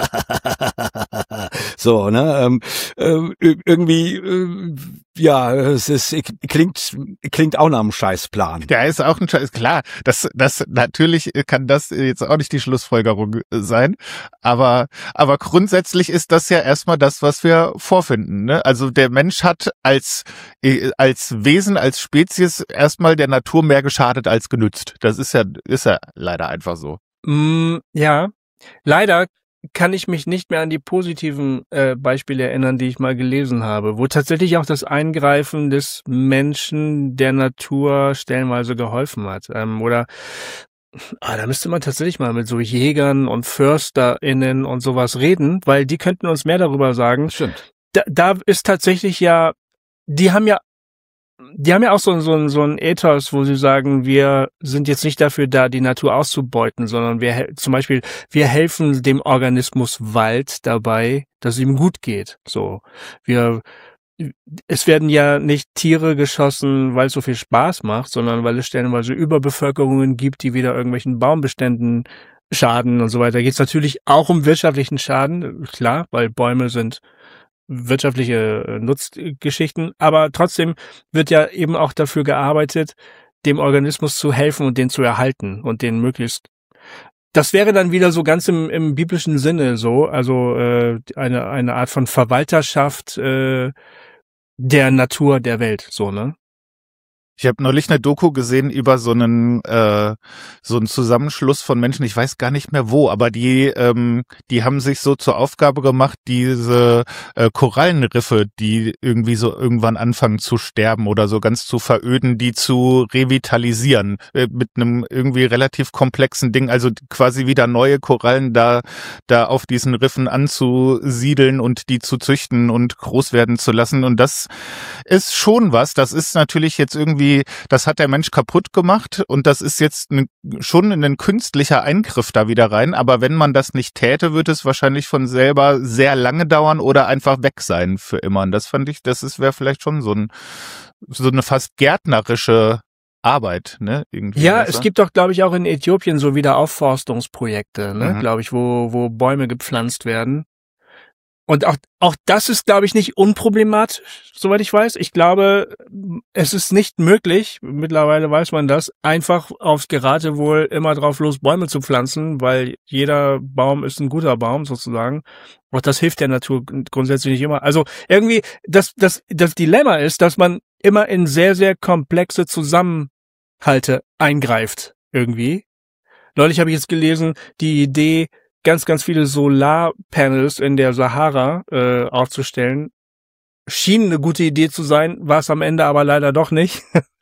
So, ne? Ähm, äh, irgendwie, äh, ja, es ist klingt klingt auch nach einem Scheißplan. Der ist auch ein Scheiß, klar. Das, das natürlich kann das jetzt auch nicht die Schlussfolgerung sein, aber aber grundsätzlich ist das ja erstmal das, was wir vorfinden. Ne? Also der Mensch hat als als Wesen, als Spezies erstmal der Natur mehr geschadet als genützt. Das ist ja ist ja leider einfach so. Mm, ja, leider kann ich mich nicht mehr an die positiven äh, Beispiele erinnern, die ich mal gelesen habe, wo tatsächlich auch das Eingreifen des Menschen der Natur stellenweise geholfen hat. Ähm, oder ah, da müsste man tatsächlich mal mit so Jägern und FörsterInnen und sowas reden, weil die könnten uns mehr darüber sagen. Stimmt. Da, da ist tatsächlich ja, die haben ja Die haben ja auch so, so, so einen Ethos, wo sie sagen, wir sind jetzt nicht dafür da, die Natur auszubeuten, sondern wir zum Beispiel, wir helfen dem Organismus Wald dabei, dass es ihm gut geht. So, wir, es werden ja nicht Tiere geschossen, weil es so viel Spaß macht, sondern weil es stellenweise Überbevölkerungen gibt, die wieder irgendwelchen Baumbeständen Schaden und so weiter. Da geht es natürlich auch um wirtschaftlichen Schaden, klar, weil Bäume sind wirtschaftliche Nutzgeschichten, aber trotzdem wird ja eben auch dafür gearbeitet, dem Organismus zu helfen und den zu erhalten und den möglichst. Das wäre dann wieder so ganz im, im biblischen Sinne so, also äh, eine eine Art von Verwalterschaft äh, der Natur der Welt, so, ne? Ich habe neulich eine Doku gesehen über so einen äh, so einen Zusammenschluss von Menschen, ich weiß gar nicht mehr wo, aber die ähm, die haben sich so zur Aufgabe gemacht, diese äh, Korallenriffe, die irgendwie so irgendwann anfangen zu sterben oder so ganz zu veröden, die zu revitalisieren äh, mit einem irgendwie relativ komplexen Ding, also quasi wieder neue Korallen da da auf diesen Riffen anzusiedeln und die zu züchten und groß werden zu lassen, und das ist schon was, das ist natürlich jetzt irgendwie das hat der Mensch kaputt gemacht und das ist jetzt ne, schon ein künstlicher Eingriff da wieder rein, aber wenn man das nicht täte, würde es wahrscheinlich von selber sehr lange dauern oder einfach weg sein für immer. Und das fand ich, das ist wäre vielleicht schon so ein so eine fast gärtnerische Arbeit, ne? Irgendwie ja, besser. Es gibt doch, glaube ich, auch in Äthiopien so Wiederaufforstungsprojekte, ne? Mhm. Glaube ich, wo wo Bäume gepflanzt werden. Und auch auch das ist, glaube ich, nicht unproblematisch, soweit ich weiß. Ich glaube, es ist nicht möglich, mittlerweile weiß man das, einfach aufs Geratewohl immer drauf los Bäume zu pflanzen, weil jeder Baum ist ein guter Baum sozusagen. Auch das hilft der Natur grundsätzlich nicht immer. Also irgendwie, das das das Dilemma ist, dass man immer in sehr, sehr komplexe Zusammenhalte eingreift irgendwie. Neulich habe ich jetzt gelesen, die Idee, ganz, ganz viele Solarpanels in der Sahara äh, aufzustellen, schien eine gute Idee zu sein, war es am Ende aber leider doch nicht,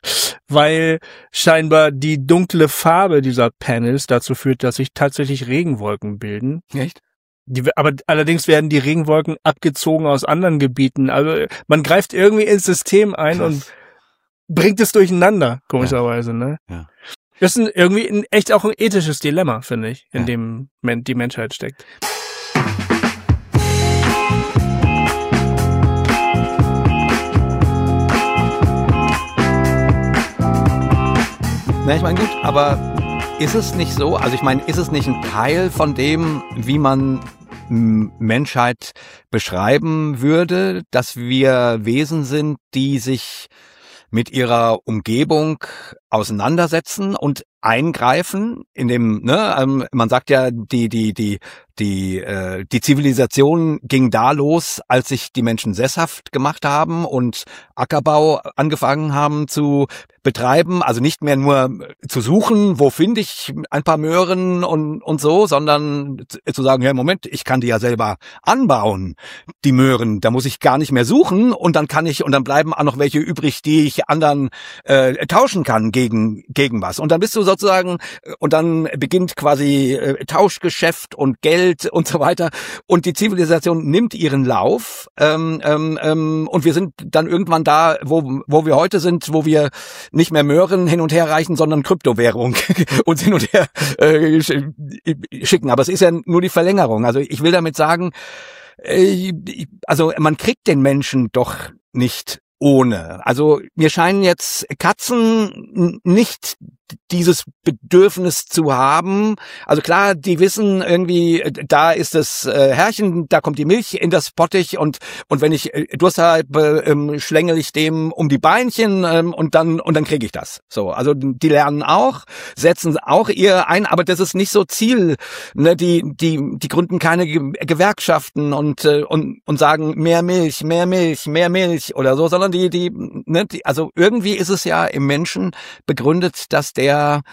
weil scheinbar die dunkle Farbe dieser Panels dazu führt, dass sich tatsächlich Regenwolken bilden. Echt? Die, aber allerdings werden die Regenwolken abgezogen aus anderen Gebieten. Also man greift irgendwie ins System ein Krass. und bringt es durcheinander, komischerweise, ne? Ja. Das ist ein, irgendwie ein, echt auch ein ethisches Dilemma, finde ich, in Ja. dem Men- die Menschheit steckt. Na, ich meine, gut, aber ist es nicht so, also ich meine, ist es nicht ein Teil von dem, wie man m, Menschheit beschreiben würde, dass wir Wesen sind, die sich mit ihrer Umgebung auseinandersetzen und eingreifen in dem, ne, ähm, man sagt ja, die die die die äh, die Zivilisation ging da los, als sich die Menschen sesshaft gemacht haben und Ackerbau angefangen haben zu betreiben, also nicht mehr nur zu suchen, wo finde ich ein paar Möhren und und so, sondern zu sagen, ja, Moment, ich kann die ja selber anbauen, die Möhren, da muss ich gar nicht mehr suchen und dann kann ich und dann bleiben auch noch welche übrig, die ich anderen äh, tauschen kann gegen gegen was. Und dann bist du sozusagen und dann beginnt quasi äh, Tauschgeschäft und Geld und so weiter und die Zivilisation nimmt ihren Lauf ähm, ähm, ähm, und wir sind dann irgendwann da, wo wo wir heute sind, wo wir nicht mehr Möhren hin und her reichen, sondern Kryptowährung uns hin und her äh, schicken. Aber es ist ja nur die Verlängerung. Also ich will damit sagen, äh, also man kriegt den Menschen doch nicht ohne. Also mir scheinen jetzt Katzen nicht dieses Bedürfnis zu haben. Also klar, die wissen irgendwie, da ist das äh, Herrchen, da kommt die Milch in das Pottich und und wenn ich äh, Durst habe, ähm, schlängel ich dem um die Beinchen ähm, und dann und dann kriege ich das. So, also die lernen auch, setzen auch ihr ein, aber das ist nicht so Ziel. Ne, die die die gründen keine Ge- Gewerkschaften und äh, und und sagen mehr Milch, mehr Milch, mehr Milch oder so, sondern die die, ne, die also irgendwie ist es ja im Menschen begründet, dass der der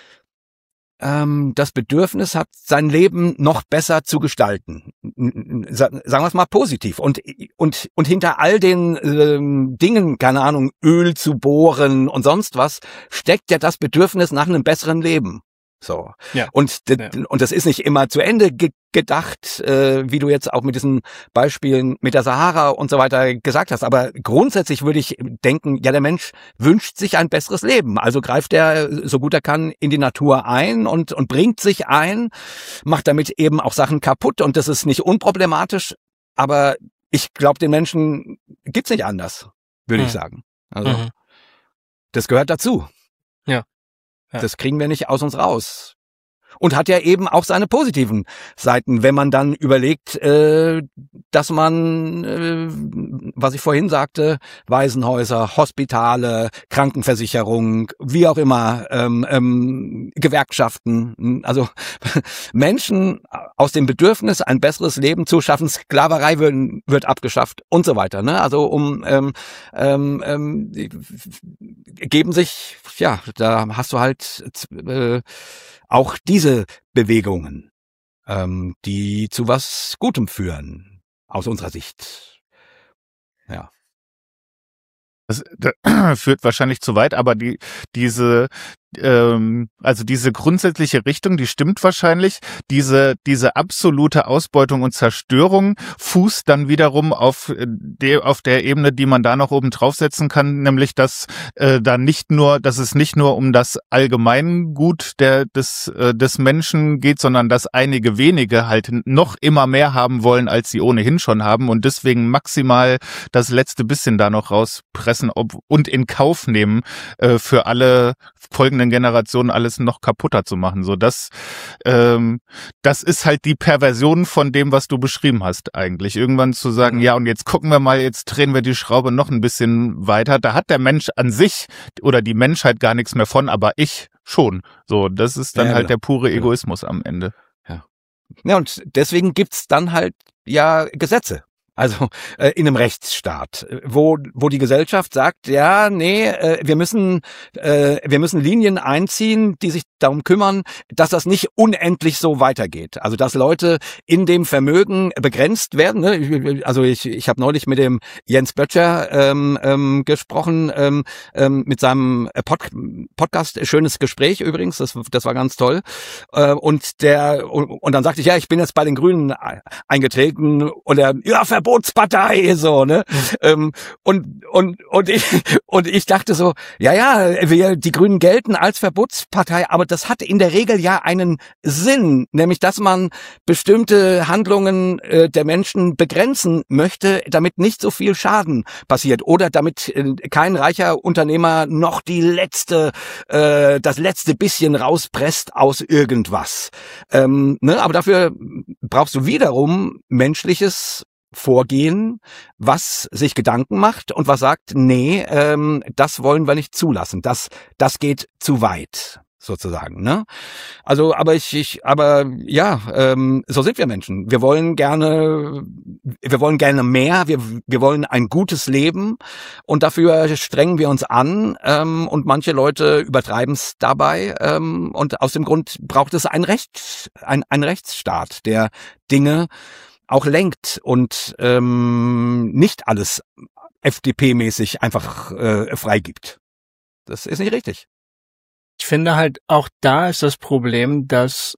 ähm, das Bedürfnis hat, sein Leben noch besser zu gestalten. Sagen wir es mal positiv. Und und und hinter all den ähm, Dingen, keine Ahnung, Öl zu bohren und sonst was, steckt ja das Bedürfnis nach einem besseren Leben. So. Ja. Und, d- Ja. und das ist nicht immer zu Ende ge- gedacht, äh, wie du jetzt auch mit diesen Beispielen mit der Sahara und so weiter gesagt hast. Aber grundsätzlich würde ich denken, ja, der Mensch wünscht sich ein besseres Leben. Also greift er, so gut er kann, in die Natur ein und, und bringt sich ein, macht damit eben auch Sachen kaputt. Und das ist nicht unproblematisch. Aber ich glaube, den Menschen gibt's nicht anders, würde ich Mhm. sagen. Also, Mhm. das gehört dazu. Ja. Ja. Das kriegen wir nicht aus uns raus. Und hat ja eben auch seine positiven Seiten, wenn man dann überlegt, äh, dass man, äh, was ich vorhin sagte, Waisenhäuser, Hospitale, Krankenversicherung, wie auch immer, ähm, ähm, Gewerkschaften, also Menschen aus dem Bedürfnis, ein besseres Leben zu schaffen, Sklaverei wird, wird abgeschafft und so weiter. Ne? Also um ähm, ähm, ähm, geben sich, ja, da hast du halt äh, auch diese Bewegungen, ähm, die zu was Gutem führen, aus unserer Sicht. Ja. Das, das führt wahrscheinlich zu weit, aber die diese ähm, also diese grundsätzliche Richtung, die stimmt wahrscheinlich. Diese diese absolute Ausbeutung und Zerstörung fußt dann wiederum auf der auf der Ebene, die man da noch oben draufsetzen kann, nämlich dass äh, da nicht nur, dass es nicht nur um das Allgemeingut der des äh, des Menschen geht, sondern dass einige wenige halt noch immer mehr haben wollen, als sie ohnehin schon haben und deswegen maximal das letzte bisschen da noch rauspressen ob, und in Kauf nehmen, äh, für alle folgenden Generationen alles noch kaputter zu machen. So, das, ähm, das ist halt die Perversion von dem, was du beschrieben hast eigentlich. Irgendwann zu sagen, mhm. ja, und jetzt gucken wir mal, jetzt drehen wir die Schraube noch ein bisschen weiter. Da hat der Mensch an sich oder die Menschheit gar nichts mehr von, aber ich schon. So, das ist dann ja, halt genau. der pure Egoismus am Ende. Ja. Ja, und deswegen gibt's dann halt ja Gesetze. Also äh, in einem Rechtsstaat, wo wo die Gesellschaft sagt, ja, nee, äh, wir müssen äh, wir müssen Linien einziehen, die sich darum kümmern, dass das nicht unendlich so weitergeht. Also dass Leute in dem Vermögen begrenzt werden. Ne? Also ich ich habe neulich mit dem Jens Böttcher ähm, ähm, gesprochen ähm, ähm, mit seinem Pod Podcast, schönes Gespräch übrigens, das das war ganz toll. Äh, und der und, und dann sagte ich, ja, ich bin jetzt bei den Grünen eingetreten und er, ja, Verbotspartei, so, ne? Mhm. Ähm, und, und, und ich, und ich dachte so, ja, ja, wir, die Grünen gelten als Verbotspartei, aber das hat in der Regel ja einen Sinn, nämlich, dass man bestimmte Handlungen äh, der Menschen begrenzen möchte, damit nicht so viel Schaden passiert oder damit äh, kein reicher Unternehmer noch die letzte, äh, das letzte bisschen rauspresst aus irgendwas. Ähm, ne? Aber dafür brauchst du wiederum menschliches Vorgehen, was sich Gedanken macht und was sagt, nee, ähm, das wollen wir nicht zulassen, das das geht zu weit, sozusagen, ne? Also, aber ich, ich, aber ja, ähm, so sind wir Menschen. Wir wollen gerne, wir wollen gerne mehr. Wir wir wollen ein gutes Leben und dafür strengen wir uns an. Ähm, und manche Leute übertreiben es dabei. Ähm, und aus dem Grund braucht es ein Recht, ein ein Rechtsstaat, der Dinge auch lenkt und ähm, nicht alles F D P-mäßig einfach äh, freigibt. Das ist nicht richtig. Ich finde halt, auch da ist das Problem, dass,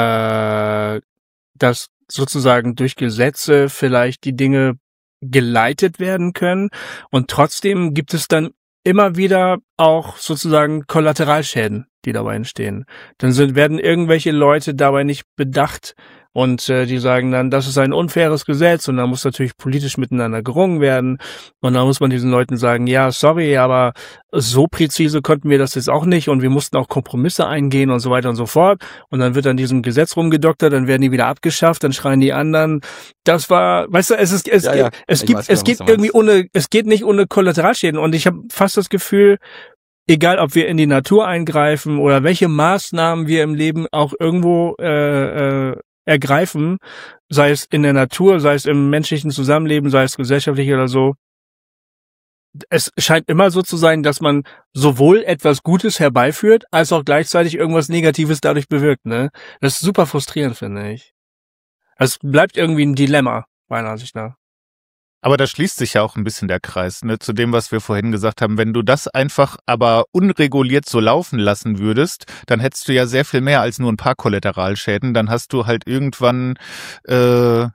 äh, dass sozusagen durch Gesetze vielleicht die Dinge geleitet werden können und trotzdem gibt es dann immer wieder auch sozusagen Kollateralschäden, die dabei entstehen. Dann sind, werden irgendwelche Leute dabei nicht bedacht und äh, die sagen dann, das ist ein unfaires Gesetz und da muss natürlich politisch miteinander gerungen werden und dann muss man diesen Leuten sagen, ja, sorry, aber so präzise konnten wir das jetzt auch nicht und wir mussten auch Kompromisse eingehen und so weiter und so fort und dann wird an diesem Gesetz rumgedoktert, dann werden die wieder abgeschafft, dann schreien die anderen, das war, weißt du, es ist, es, ja, ja, es gibt, weiß, es geht irgendwie ohne, es geht nicht ohne Kollateralschäden und ich habe fast das Gefühl, egal ob wir in die Natur eingreifen oder welche Maßnahmen wir im Leben auch irgendwo äh, äh, ergreifen, sei es in der Natur, sei es im menschlichen Zusammenleben, sei es gesellschaftlich oder so. Es scheint immer so zu sein, dass man sowohl etwas Gutes herbeiführt, als auch gleichzeitig irgendwas Negatives dadurch bewirkt, ne? Das ist super frustrierend, finde ich. Es bleibt irgendwie ein Dilemma, meiner Ansicht nach. Aber da schließt sich ja auch ein bisschen der Kreis, ne, zu dem, was wir vorhin gesagt haben. Wenn du das einfach aber unreguliert so laufen lassen würdest, dann hättest du ja sehr viel mehr als nur ein paar Kollateralschäden. Dann hast du halt irgendwann äh,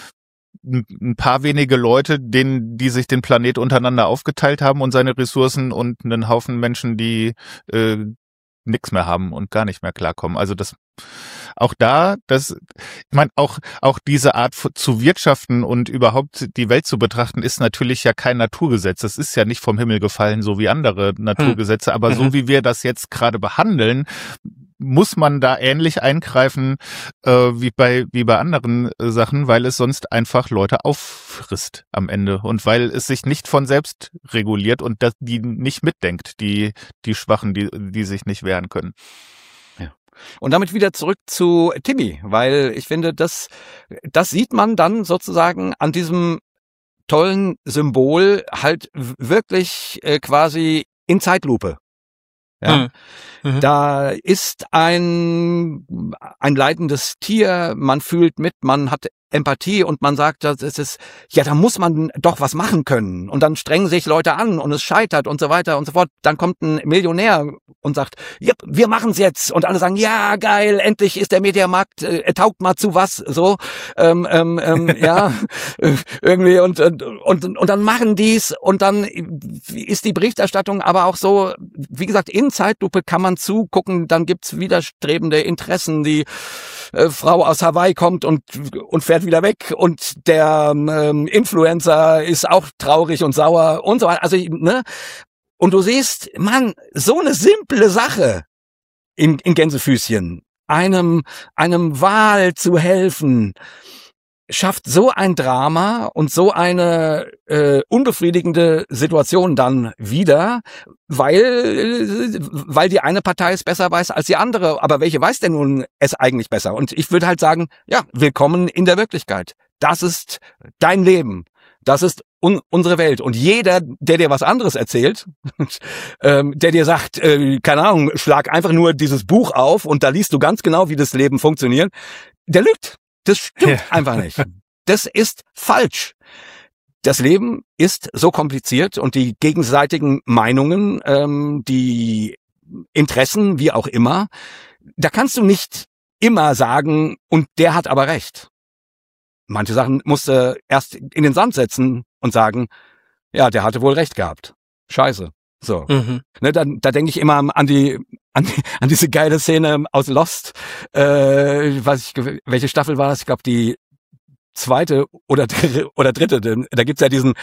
ein paar wenige Leute, denen, die sich den Planet untereinander aufgeteilt haben und seine Ressourcen und einen Haufen Menschen, die äh, nichts mehr haben und gar nicht mehr klarkommen. Also das auch da, das, ich meine, auch auch diese Art zu wirtschaften und überhaupt die Welt zu betrachten, ist natürlich ja kein Naturgesetz. Das ist ja nicht vom Himmel gefallen, so wie andere Naturgesetze. Aber mhm. so wie wir das jetzt gerade behandeln, muss man da ähnlich eingreifen äh, wie bei wie bei anderen äh, Sachen, weil es sonst einfach Leute auffrisst am Ende und weil es sich nicht von selbst reguliert und dass die nicht mitdenkt, die die Schwachen, die die sich nicht wehren können. Ja. Und damit wieder zurück zu Timmy, weil ich finde, das das sieht man dann sozusagen an diesem tollen Symbol halt wirklich äh, quasi in Zeitlupe. Ja, mhm. Da ist ein, ein leidendes Tier, man fühlt mit, man hat Empathie und man sagt, das ist, ja, da muss man doch was machen können. Und dann strengen sich Leute an und es scheitert und so weiter und so fort. Dann kommt ein Millionär und sagt, ja, wir machen's jetzt. Und alle sagen, ja, geil, endlich ist der Mediamarkt, äh, er taugt mal zu was, so, ähm, ähm, ähm, ja, irgendwie und, und, und, und dann machen die's und dann ist die Berichterstattung aber auch so, wie gesagt, in Zeitlupe kann man zugucken, dann gibt's widerstrebende Interessen, die äh, Frau aus Hawaii kommt und, und fährt wieder weg und der ähm, Influencer ist auch traurig und sauer und so weiter. Also, ne? Und du siehst, Mann, so eine simple Sache in, in Gänsefüßchen, einem, einem Wal zu helfen, schafft so ein Drama und so eine äh, unbefriedigende Situation dann wieder, weil weil die eine Partei es besser weiß als die andere. Aber welche weiß denn nun es eigentlich besser? Und ich würde halt sagen, ja, willkommen in der Wirklichkeit. Das ist dein Leben. Das ist un- unsere Welt. Und jeder, der dir was anderes erzählt, ähm, der dir sagt, äh, keine Ahnung, schlag einfach nur dieses Buch auf und da liest du ganz genau, wie das Leben funktioniert, der lügt. Das stimmt ja. einfach nicht. Das ist falsch. Das Leben ist so kompliziert und die gegenseitigen Meinungen, ähm, die Interessen, wie auch immer, da kannst du nicht immer sagen, und der hat aber recht. Manche Sachen musst du erst in den Sand setzen und sagen, ja, der hatte wohl recht gehabt. Scheiße. So. Mhm. Ne, da, da denke ich immer an die, an die, an diese geile Szene aus Lost. Äh, weiß ich, welche Staffel war das? Ich glaube, die zweite oder oder dritte. Da gibt's ja diesen,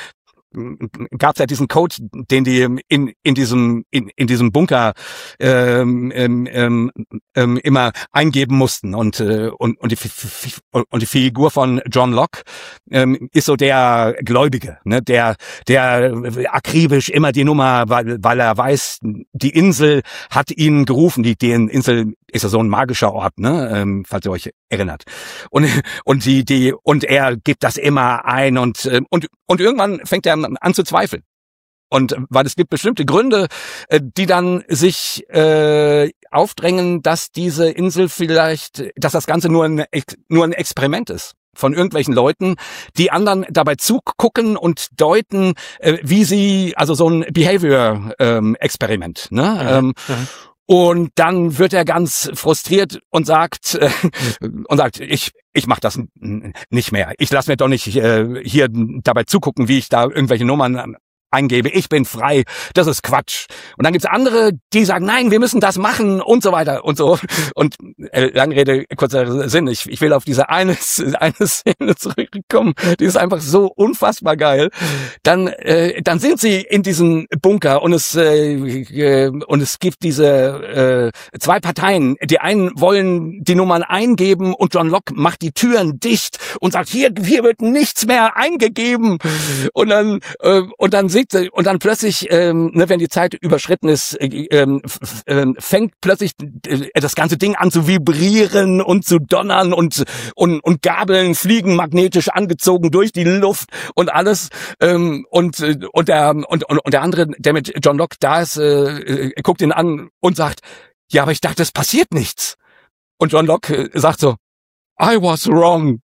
gab's ja diesen Code, den die in in diesem in in diesem Bunker ähm, ähm, ähm, immer eingeben mussten und äh, und und die und die Figur von John Locke ähm, ist so der Gläubige, ne, der der akribisch immer die Nummer, weil weil er weiß, die Insel hat ihn gerufen, die die Insel ist ja so ein magischer Ort, ne, ähm, falls ihr euch erinnert. Und und die die und er gibt das immer ein und und und irgendwann fängt er an zu zweifeln. Und weil es gibt bestimmte Gründe, die dann sich äh, aufdrängen, dass diese Insel vielleicht, dass das Ganze nur ein nur ein Experiment ist von irgendwelchen Leuten, die anderen dabei zugucken und deuten, äh, wie sie, also so ein Behavior-Experiment, ähm, ne? Ja, ähm, ja. Und dann wird er ganz frustriert und sagt äh, und sagt, ich ich mach das nicht mehr. Ich lasse mir doch nicht äh, hier dabei zugucken, wie ich da irgendwelche Nummern eingebe. Ich bin frei. Das ist Quatsch. Und dann gibt's andere, die sagen, nein, wir müssen das machen und so weiter und so. Und äh, lange Rede, kurzer Sinn. Ich, ich will auf diese eine, eine Szene zurückkommen. Die ist einfach so unfassbar geil. Dann, äh, dann sind sie in diesem Bunker und es äh, äh, und es gibt diese äh, zwei Parteien. Die einen wollen die Nummern eingeben und John Locke macht die Türen dicht und sagt, hier, hier wird nichts mehr eingegeben. Und dann äh, und dann sieht und dann plötzlich, ähm, ne, wenn die Zeit überschritten ist, ähm, f- ähm, fängt plötzlich äh, das ganze Ding an zu vibrieren und zu donnern und und und Gabeln fliegen magnetisch angezogen durch die Luft und alles ähm, und äh, und der und, und und der andere, der mit John Locke da ist, äh, äh, guckt ihn an und sagt, ja, aber ich dachte, es passiert nichts. Und John Locke äh, sagt so, I was wrong.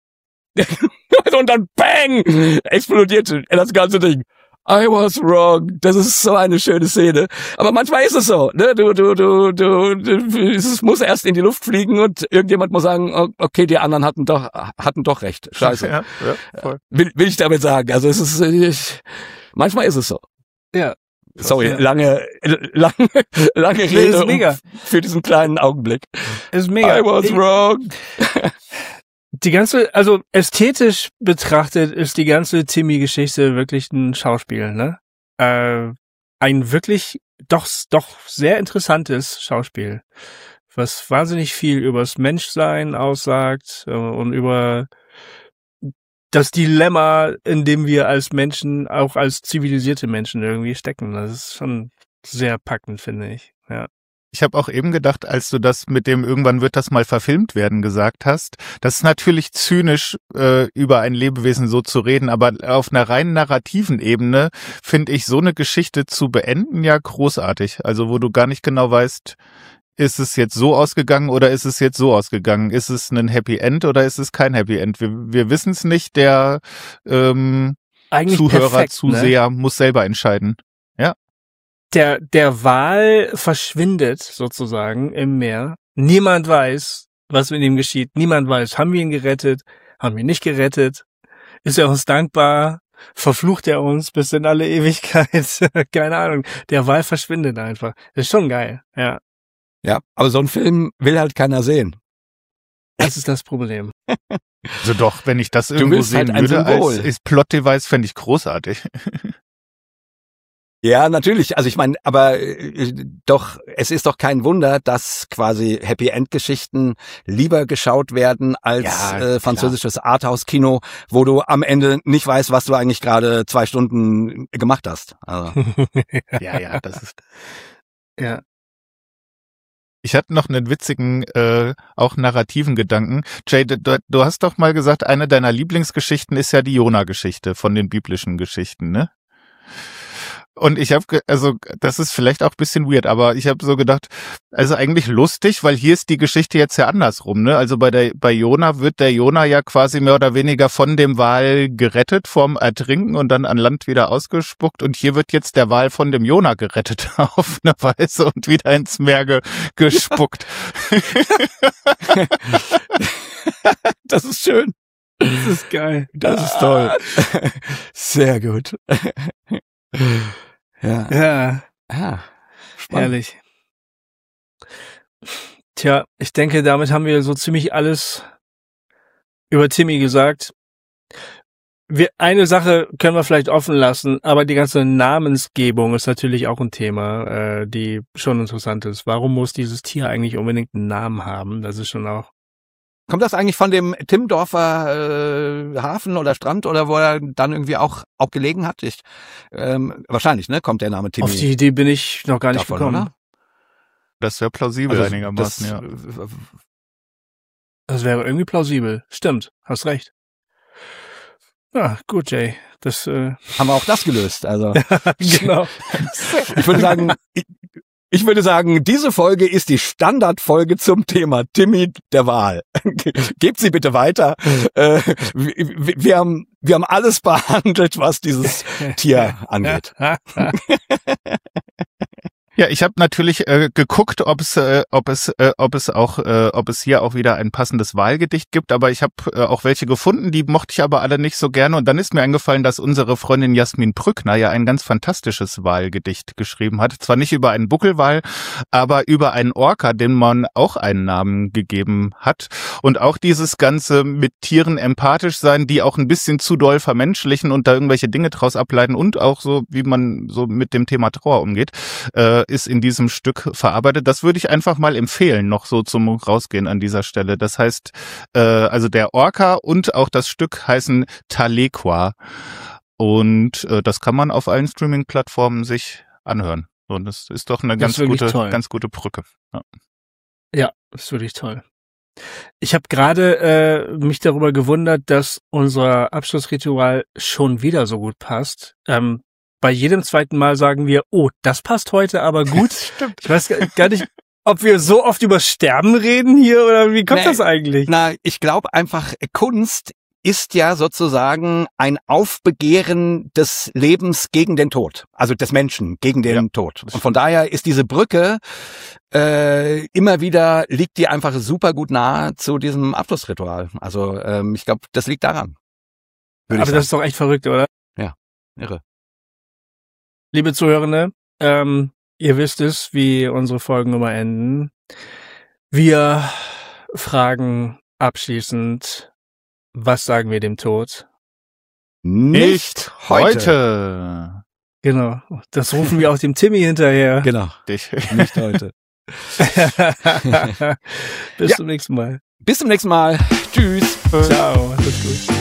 Und dann bang explodiert das ganze Ding. I was wrong. Das ist so eine schöne Szene. Aber manchmal ist es so, ne? Du, du, du, du, du, es muss erst in die Luft fliegen und irgendjemand muss sagen, okay, die anderen hatten doch, hatten doch recht. Scheiße. Ja, ja, voll. Will, will ich damit sagen. Also es ist, ich, manchmal ist es so. Ja. Sorry, ja. lange, lange, lange Rede ist mega. Um, für diesen kleinen Augenblick. Ist mega. I was ich, wrong. Die ganze, also ästhetisch betrachtet ist die ganze Timmy-Geschichte wirklich ein Schauspiel, ne? Äh, ein wirklich doch doch sehr interessantes Schauspiel. was wahnsinnig viel übers Menschsein aussagt äh, und über das Dilemma, in dem wir als Menschen, auch als zivilisierte Menschen irgendwie stecken. Das ist schon sehr packend, finde ich. Ja. Ich habe auch eben gedacht, als du das mit dem irgendwann wird das mal verfilmt werden gesagt hast, das ist natürlich zynisch, äh, über ein Lebewesen so zu reden, aber auf einer rein narrativen Ebene finde ich so eine Geschichte zu beenden ja großartig. Also wo du gar nicht genau weißt, ist es jetzt so ausgegangen oder ist es jetzt so ausgegangen? Ist es ein Happy End oder ist es kein Happy End? Wir, wir wissen es nicht, der ähm, Eigentlich Zuhörer, perfekt, Zuseher ne? muss selber entscheiden. Ja. Der, der Wal verschwindet sozusagen im Meer. Niemand weiß, was mit ihm geschieht. Niemand weiß, haben wir ihn gerettet? Haben wir ihn nicht gerettet? Ist er uns dankbar? Verflucht er uns bis in alle Ewigkeit? Keine Ahnung. Der Wal verschwindet einfach. Das ist schon geil, ja. Ja, aber so einen Film will halt keiner sehen. Das ist das Problem. Also doch, wenn ich das irgendwo willst sehen halt ein würde Symbol. als, als Plot-Device, fände ich großartig. Ja, natürlich. Also ich meine, aber äh, doch, es ist doch kein Wunder, dass quasi Happy-End-Geschichten lieber geschaut werden als Ja, äh, französisches Arthouse-Kino, wo du am Ende nicht weißt, was du eigentlich gerade zwei Stunden gemacht hast. Also. Ja, ja, das ist... Ja. Ich hatte noch einen witzigen, äh, auch narrativen Gedanken. Jay, du, du hast doch mal gesagt, eine deiner Lieblingsgeschichten ist ja die Jona-Geschichte von den biblischen Geschichten, ne? Und ich habe, also das ist vielleicht auch ein bisschen weird, aber ich habe so gedacht, also eigentlich lustig, weil hier ist die Geschichte jetzt ja andersrum, ne? Also bei der bei Jona wird der Jona ja quasi mehr oder weniger von dem Wal gerettet vorm Ertrinken und dann an Land wieder ausgespuckt und hier wird jetzt der Wal von dem Jona gerettet auf eine Weise und wieder ins Meer ge gespuckt. Das ist schön. Das ist geil. Das ist toll. Sehr gut. Ja. Ja, Ah, spannend. herrlich. Tja, ich denke, damit haben wir so ziemlich alles über Timmy gesagt. Wir, eine Sache können wir vielleicht offen lassen, aber die ganze Namensgebung ist natürlich auch ein Thema, äh, die schon interessant ist. Warum muss dieses Tier eigentlich unbedingt einen Namen haben? Das ist schon auch... Kommt das eigentlich von dem Timmendorfer äh, Hafen oder Strand oder wo er dann irgendwie auch auch gelegen hat? Ich, ähm, wahrscheinlich, ne? Kommt der Name Timmy Auf die Idee bin ich noch gar nicht davon, gekommen. oder? Das wäre plausibel Also einigermaßen, das, ja. Das wäre irgendwie plausibel. Stimmt, hast recht. Ja, gut, Jay. Das äh haben wir auch das gelöst. Also genau. ich würde sagen, ich, ich würde sagen, diese Folge ist die Standardfolge zum Thema Timmy der Wal. Gebt sie bitte weiter. Äh, wir, wir haben wir haben alles behandelt, was dieses Tier angeht. Ja, ich habe natürlich äh, geguckt, ob es, äh, ob es, äh, ob es auch, äh, ob es hier auch wieder ein passendes Wahlgedicht gibt. Aber ich habe äh, auch welche gefunden, die mochte ich aber alle nicht so gerne. Und dann ist mir eingefallen, dass unsere Freundin Jasmin Brückner ja ein ganz fantastisches Wahlgedicht geschrieben hat. Zwar nicht über einen Buckelwal, aber über einen Orca, dem man auch einen Namen gegeben hat. Und auch dieses Ganze mit Tieren empathisch sein, die auch ein bisschen zu doll vermenschlichen und da irgendwelche Dinge draus ableiten und auch so, wie man so mit dem Thema Trauer umgeht, äh, ist in diesem Stück verarbeitet. Das würde ich einfach mal empfehlen, noch so zum Rausgehen an dieser Stelle. Das heißt, äh, also der Orca und auch das Stück heißen Tahlequah. Und äh, das kann man auf allen Streaming-Plattformen sich anhören. Und das ist doch eine Das ganz ist wirklich gute, toll. ganz gute Brücke. Ja. Ja, das ist wirklich toll. Ich habe gerade äh, mich darüber gewundert, dass unser Abschlussritual schon wieder so gut passt. Ähm, bei jedem zweiten Mal sagen wir, oh, das passt heute aber gut. Stimmt. Ich weiß gar nicht, ob wir so oft über Sterben reden hier oder wie kommt Nee. das eigentlich? Na, ich glaube einfach, Kunst ist ja sozusagen ein Aufbegehren des Lebens gegen den Tod, also des Menschen gegen den Ja. Tod. Und von daher ist diese Brücke äh, immer wieder, liegt die einfach super gut nahe zu diesem Abschlussritual. Also ähm, ich glaube, das liegt daran. Würde Aber ich das ist doch echt verrückt, oder? sagen. Irre. Liebe Zuhörende, ähm, ihr wisst es, wie unsere Folgen immer enden. Wir fragen abschließend, was sagen wir dem Tod? Nicht heute. heute. Genau, das rufen wir auch dem Timmy hinterher. Genau, Dich. nicht heute. Bis Ja. zum nächsten Mal. Bis zum nächsten Mal. Tschüss. Ciao. Alles gut.